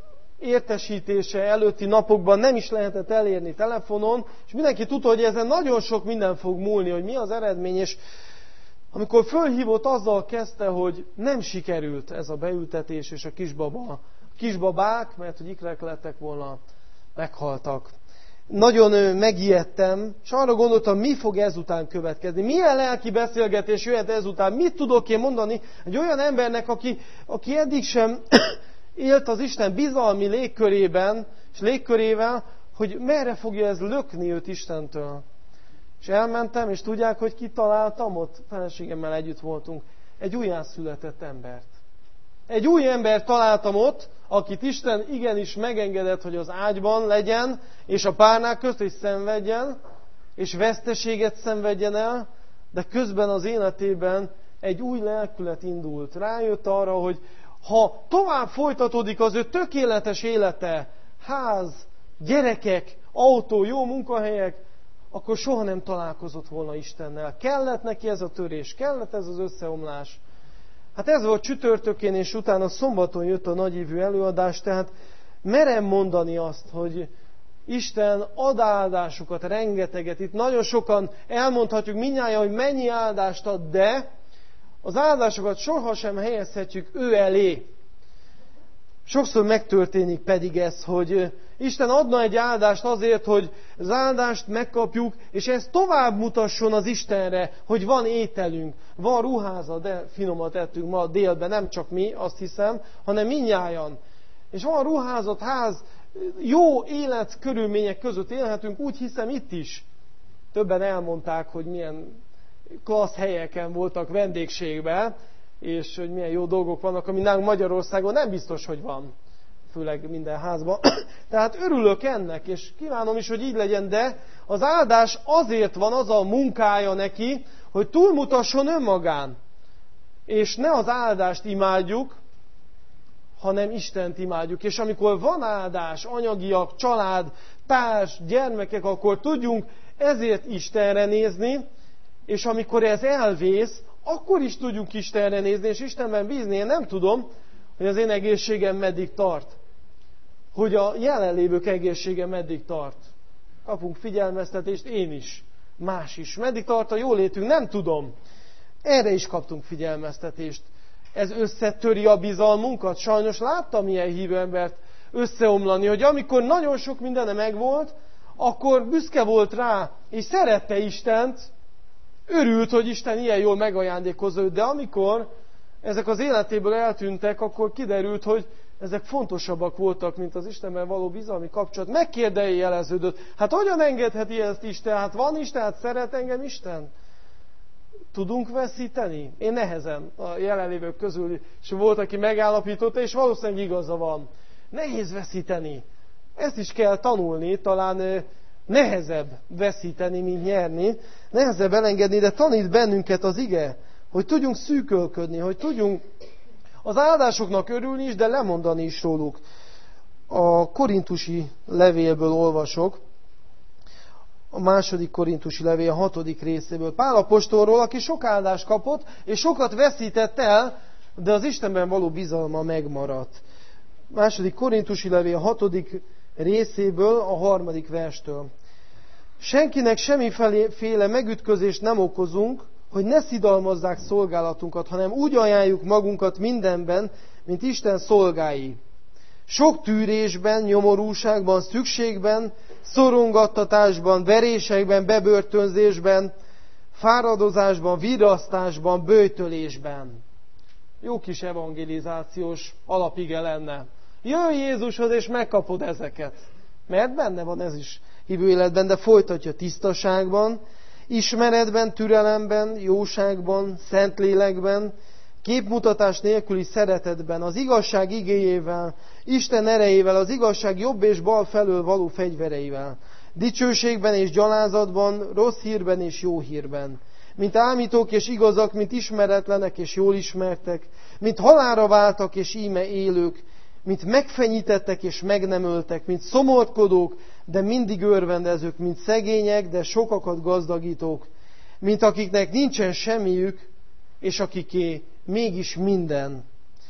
értesítése előtti napokban nem is lehetett elérni telefonon, és mindenki tudta, hogy ezen nagyon sok minden fog múlni, hogy mi az eredmény, és amikor fölhívott, azzal kezdte, hogy nem sikerült ez a beültetés, és a kisbaba, a kisbabák, mert hogy ikrek lettek volna, meghaltak. Nagyon megijedtem, és arra gondoltam, mi fog ezután következni. Milyen lelki beszélgetés jöhet ezután? Mit tudok én mondani egy olyan embernek, aki, aki eddig sem élt az Isten bizalmi légkörében, és légkörével, hogy merre fogja ez lökni őt Istentől. És elmentem, és tudják, hogy kit találtam ott? Feleségemmel együtt voltunk. Egy újjászületett embert. Egy új embert találtam ott, akit Isten igenis megengedett, hogy az ágyban legyen, és a párnák közt is szenvedjen, és veszteséget szenvedjen el, de közben az életében egy új lelkület indult. Rájött arra, hogy ha tovább folytatódik az ő tökéletes élete, ház, gyerekek, autó, jó munkahelyek, akkor soha nem találkozott volna Istennel. Kellett neki ez a törés, kellett ez az összeomlás. Hát ez volt csütörtökén, és utána szombaton jött a nagyívű előadás, tehát merem mondani azt, hogy Isten ad áldásokat, rengeteget. Itt nagyon sokan elmondhatjuk mindnyájan, hogy mennyi áldást ad, de az áldásokat sohasem helyezhetjük ő elé. Sokszor megtörténik pedig ez, hogy Isten adna egy áldást azért, hogy az áldást megkapjuk, és ez tovább mutasson az Istenre, hogy van ételünk, van ruházat, de finomat ettünk ma délben, nem csak mi, azt hiszem, hanem mindnyájan. És van ruházat, ház, jó életkörülmények között élhetünk, úgy hiszem itt is. Többen elmondták, hogy milyen klassz helyeken voltak vendégségben, és hogy milyen jó dolgok vannak, ami nálunk Magyarországon nem biztos, hogy van. Főleg minden házban. Tehát örülök ennek, és kívánom is, hogy így legyen, de az áldás azért van, az a munkája neki, hogy túlmutasson önmagán. És ne az áldást imádjuk, hanem Istent imádjuk. És amikor van áldás, anyagiak, család, társ, gyermekek, akkor tudjunk ezért Istenre nézni, És amikor ez elvész, akkor is tudjunk Istenre nézni, és Istenben bízni. Én nem tudom, hogy az én egészségem meddig tart. Hogy a jelenlévők egészsége meddig tart. Kapunk figyelmeztetést, én is, más is. Meddig tart a jólétünk, nem tudom. Erre is kaptunk figyelmeztetést. Ez összetöri a bizalmunkat. Sajnos láttam ilyen hívő embert összeomlani, hogy amikor nagyon sok mindene megvolt, akkor büszke volt rá, és szerette Istent, örült, hogy Isten ilyen jól megajándékozza őt, de amikor ezek az életéből eltűntek, akkor kiderült, hogy ezek fontosabbak voltak, mint az Istenben való bizalmi kapcsolat. Megkérdőjeleződött. Hát hogyan engedheti ezt Isten? Hát van Isten, hát szeret engem Isten? Tudunk veszíteni? Én nehezen a jelenlévők közül, és volt, aki megállapította, és valószínűleg igaza van. Nehéz veszíteni. Ezt is kell tanulni, talán nehezebb veszíteni, mint nyerni. Nehezebb elengedni, de tanít bennünket az ige, hogy tudjunk szűkölködni, hogy tudjunk az áldásoknak örülni is, de lemondani is róluk. A korintusi levélből olvasok, a második korintusi levél a hatodik részéből. Pál apostolról, aki sok áldást kapott, és sokat veszített el, de az Istenben való bizalma megmaradt. Második korintusi levél a hatodik részéből, a harmadik verstől. Senkinek semmiféle megütközést nem okozunk, hogy ne szidalmazzák szolgálatunkat, hanem úgy ajánljuk magunkat mindenben, mint Isten szolgái. Sok tűrésben, nyomorúságban, szükségben, szorongattatásban, verésekben, bebörtönzésben, fáradozásban, virasztásban, böjtölésben. Jó kis evangelizációs alapige lenne. Jöjj Jézushoz, és megkapod ezeket. Mert benne van ez is hívő életben, de folytatja tisztaságban, ismeretben, türelemben, jóságban, szentlélekben, képmutatás nélküli szeretetben, az igazság igéjével, Isten erejével, az igazság jobb és bal felől való fegyvereivel, dicsőségben és gyalázatban, rossz hírben és jó hírben, mint ámítók és igazak, mint ismeretlenek és jól ismertek, mint halálra váltak és íme élők, mint megfenyítettek és meg nem öltek, mint szomorkodók, de mindig örvendezők, mint szegények, de sokakat gazdagítók, mint akiknek nincsen semmiük, és akiké mégis minden.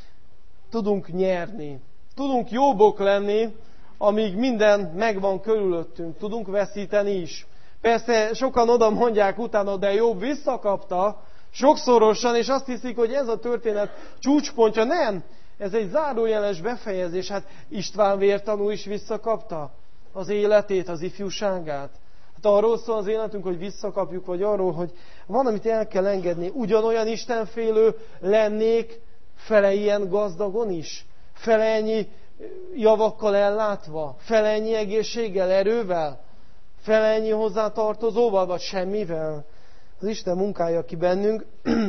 Tudunk nyerni, tudunk jobbok lenni, amíg minden megvan körülöttünk, tudunk veszíteni is. Persze sokan oda mondják utána, de Jobb visszakapta sokszorosan, és azt hiszik, hogy ez a történet csúcspontja. Nem, ez egy zárójeles befejezés. Hát István vértanú is visszakapta az életét, az ifjúságát. Hát arról szól az életünk, hogy visszakapjuk, vagy arról, hogy van, amit el kell engedni. Ugyanolyan istenfélő lennék fele ilyen gazdagon is, fele ennyi javakkal ellátva, fele ennyi egészséggel, erővel, fele ennyi hozzátartozóval, vagy semmivel. Az Isten munkája ki bennünk.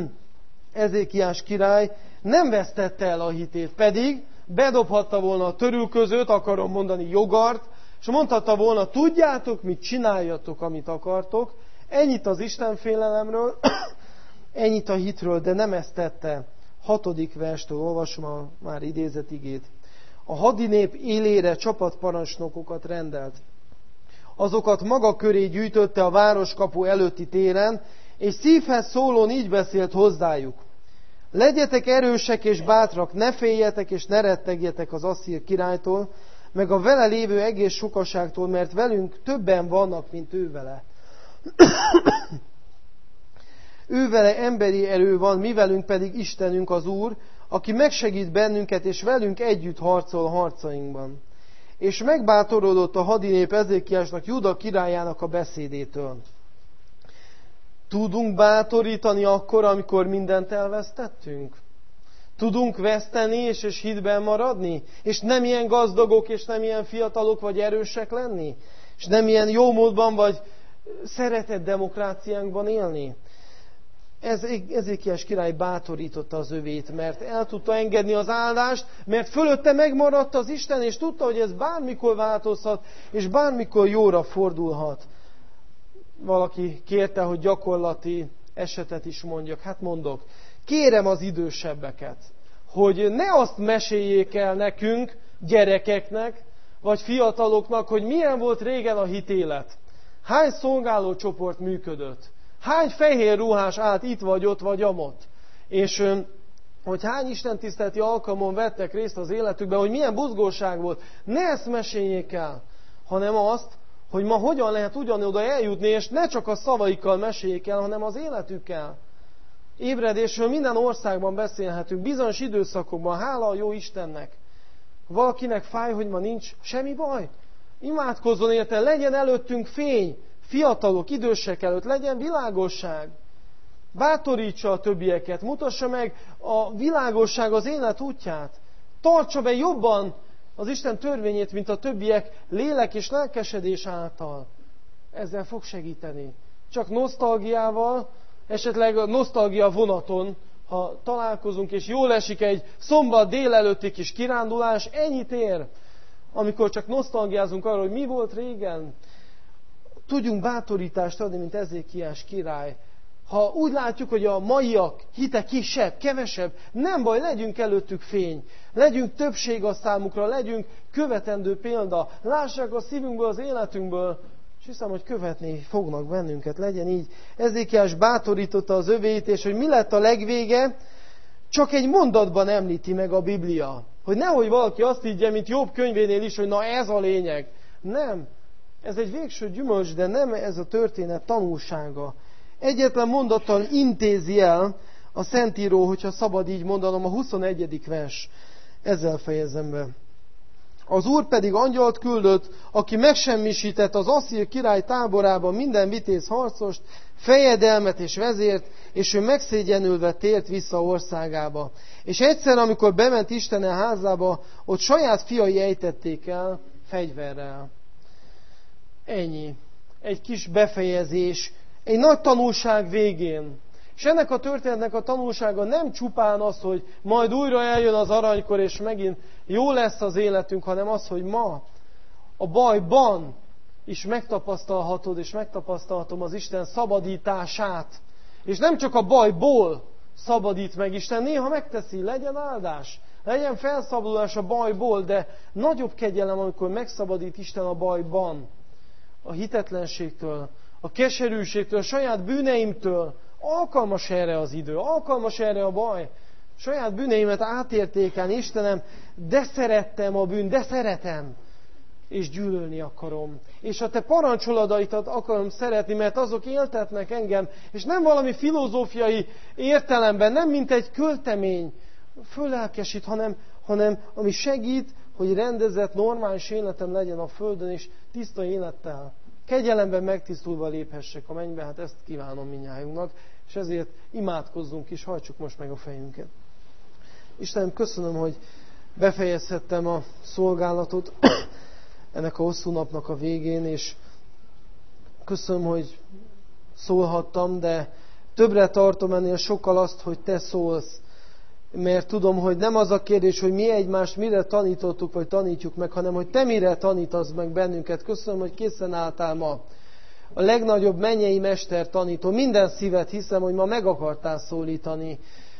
Ezékiás király nem vesztette el a hitét, pedig bedobhatta volna a törülközőt, akarom mondani jogart, és mondhatta volna, tudjátok, mit csináljatok, amit akartok. Ennyit az Istenfélelemről, ennyit a hitről, de nem ezt tette. Hatodik verstől olvasom a már idézett igét. A hadinép élére csapatparancsnokokat rendelt. Azokat maga köré gyűjtötte a városkapu előtti téren, és szívhez szólón így beszélt hozzájuk. Legyetek erősek és bátrak, ne féljetek és ne rettegjetek az asszír királytól, meg a vele lévő egész sokaságtól, mert velünk többen vannak, mint ő vele. Ő vele emberi erő van, mi velünk pedig Istenünk az Úr, aki megsegít bennünket, és velünk együtt harcol harcainkban. És megbátorodott a hadinép Ezékiásnak, Júda királyának a beszédétől. Tudunk bátorítani akkor, amikor mindent elvesztettünk? Tudunk veszteni és, és hitben maradni? És nem ilyen gazdagok, és nem ilyen fiatalok vagy erősek lenni? És nem ilyen jó módban vagy szeretett demokráciánkban élni? Ez, Ezékiás király bátorította az övét, mert el tudta engedni az áldást, mert fölötte megmaradt az Isten, és tudta, hogy ez bármikor változhat, és bármikor jóra fordulhat. Valaki kérte, hogy gyakorlati esetet is mondjak. Hát mondok, kérem az idősebbeket, hogy ne azt meséljék el nekünk, gyerekeknek, vagy fiataloknak, hogy milyen volt régen a hitélet. Hány szolgálócsoport működött? Hány fehér ruhás állt itt vagy ott vagy amott? És hogy hány istentiszteleti alkalmon vettek részt az életükben, hogy milyen buzgóság volt. Ne ezt meséljék el, hanem azt, hogy ma hogyan lehet ugyanoda eljutni, és ne csak a szavaikkal meséljék el, hanem az életükkel. Ébredésről minden országban beszélhetünk, bizonyos időszakokban, hála a jó Istennek. Valakinek fáj, hogy ma nincs, semmi baj. Imádkozzon érte, legyen előttünk fény, fiatalok, idősek előtt, legyen világosság. Bátorítsa a többieket, mutassa meg a világosság az élet útját. Tartsa be jobban az Isten törvényét, mint a többiek lélek és lelkesedés által. Ezzel fog segíteni. Csak nosztalgiával, esetleg a nosztalgia vonaton, ha találkozunk, és jól esik egy szombat délelőtti kis kirándulás, ennyit ér. Amikor csak nosztalgiázunk arról, hogy mi volt régen, tudjunk bátorítást adni, mint Ezékiás király. Ha úgy látjuk, hogy a maiak hite kisebb, kevesebb, nem baj, legyünk előttük fény. Legyünk többség a számukra, legyünk követendő példa. Lássák a szívünkből, az életünkből, és hiszem, hogy követni fognak bennünket. Legyen így. Ezékiás bátorította az övéit, és hogy mi lett a legvége, csak egy mondatban említi meg a Biblia. Hogy nehogy valaki azt higgye, mint Jobb könyvénél is, hogy na ez a lényeg. Nem. Ez egy végső gyümölcs, de nem ez a történet tanulsága. Egyetlen mondattal intézi el a Szentíró, hogyha szabad így mondanom, a huszonegyedik vers. Ezzel fejezem be. Az Úr pedig angyalt küldött, aki megsemmisített az asszír király táborában minden vitéz harcost, fejedelmet és vezért, és ő megszégyenülve tért vissza országába. És egyszer, amikor bement Istene házába, ott saját fiai ejtették el fegyverrel. Ennyi. Egy kis befejezés, egy nagy tanulság végén. És ennek a történetnek a tanulsága nem csupán az, hogy majd újra eljön az aranykor, és megint jó lesz az életünk, hanem az, hogy ma a bajban is megtapasztalhatod, és megtapasztalhatom az Isten szabadítását. És nem csak a bajból szabadít meg Isten, néha megteszi, legyen áldás, legyen felszabadulás a bajból, de nagyobb kegyelem, amikor megszabadít Isten a bajban, a hitetlenségtől, a keserűségtől, a saját bűneimtől. Alkalmas erre az idő, alkalmas erre a baj. Saját bűneimet átértékelni, Istenem, de szerettem a bűn, de szeretem, és gyűlölni akarom. És a te parancsolataidat akarom szeretni, mert azok éltetnek engem, és nem valami filozófiai értelemben, nem mint egy költemény, fölelkesít, hanem, hanem ami segít, hogy rendezett, normális életem legyen a földön, és tiszta élettel. Kegyelemben megtisztulva léphessek a mennybe, hát ezt kívánom mindnyájunknak, és ezért imádkozzunk is, hajtsuk most meg a fejünket. Istenem, köszönöm, hogy befejezhettem a szolgálatot ennek a hosszú napnak a végén, és köszönöm, hogy szólhattam, de többre tartom ennél sokkal azt, hogy te szólsz, mert tudom, hogy nem az a kérdés, hogy mi egymást mire tanítottuk, vagy tanítjuk meg, hanem hogy te mire tanítasz meg bennünket. Köszönöm, hogy készen álltál ma. A legnagyobb mennyei mester tanító. Minden szívet hiszem, hogy ma meg akartál szólítani.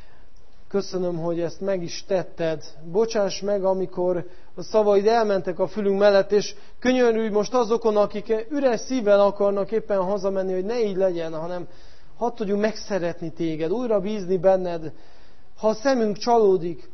Köszönöm, hogy ezt meg is tetted. Bocsáss meg, amikor a szavaid elmentek a fülünk mellett, és könyörülj most azokon, akik üres szívvel akarnak éppen hazamenni, hogy ne így legyen, hanem hadd tudjunk megszeretni téged, újra bízni benned. Ha a szemünk csalódik,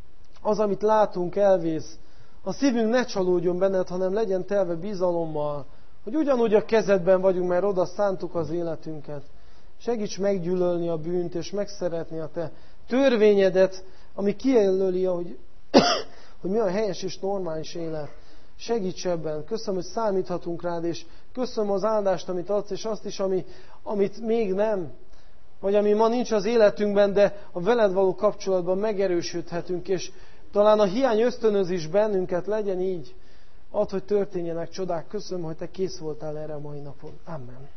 az, amit látunk, elvész, a szívünk ne csalódjon benned, hanem legyen telve bizalommal, hogy ugyanúgy a kezedben vagyunk, mert oda szántuk az életünket. Segíts meggyűlölni a bűnt, és megszeretni a te törvényedet, ami kijelöli, hogy, hogy mi a helyes és normális élet. Segíts ebben. Köszönöm, hogy számíthatunk rád, és köszönöm az áldást, amit adsz, és azt is, ami, amit még nem, vagy ami ma nincs az életünkben, de a veled való kapcsolatban megerősödhetünk, és talán a hiány ösztönöz is bennünket, legyen így. Add, hogy történjenek csodák. Köszönöm, hogy te kész voltál erre a mai napon. Amen.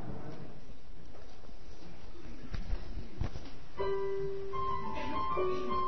Amen.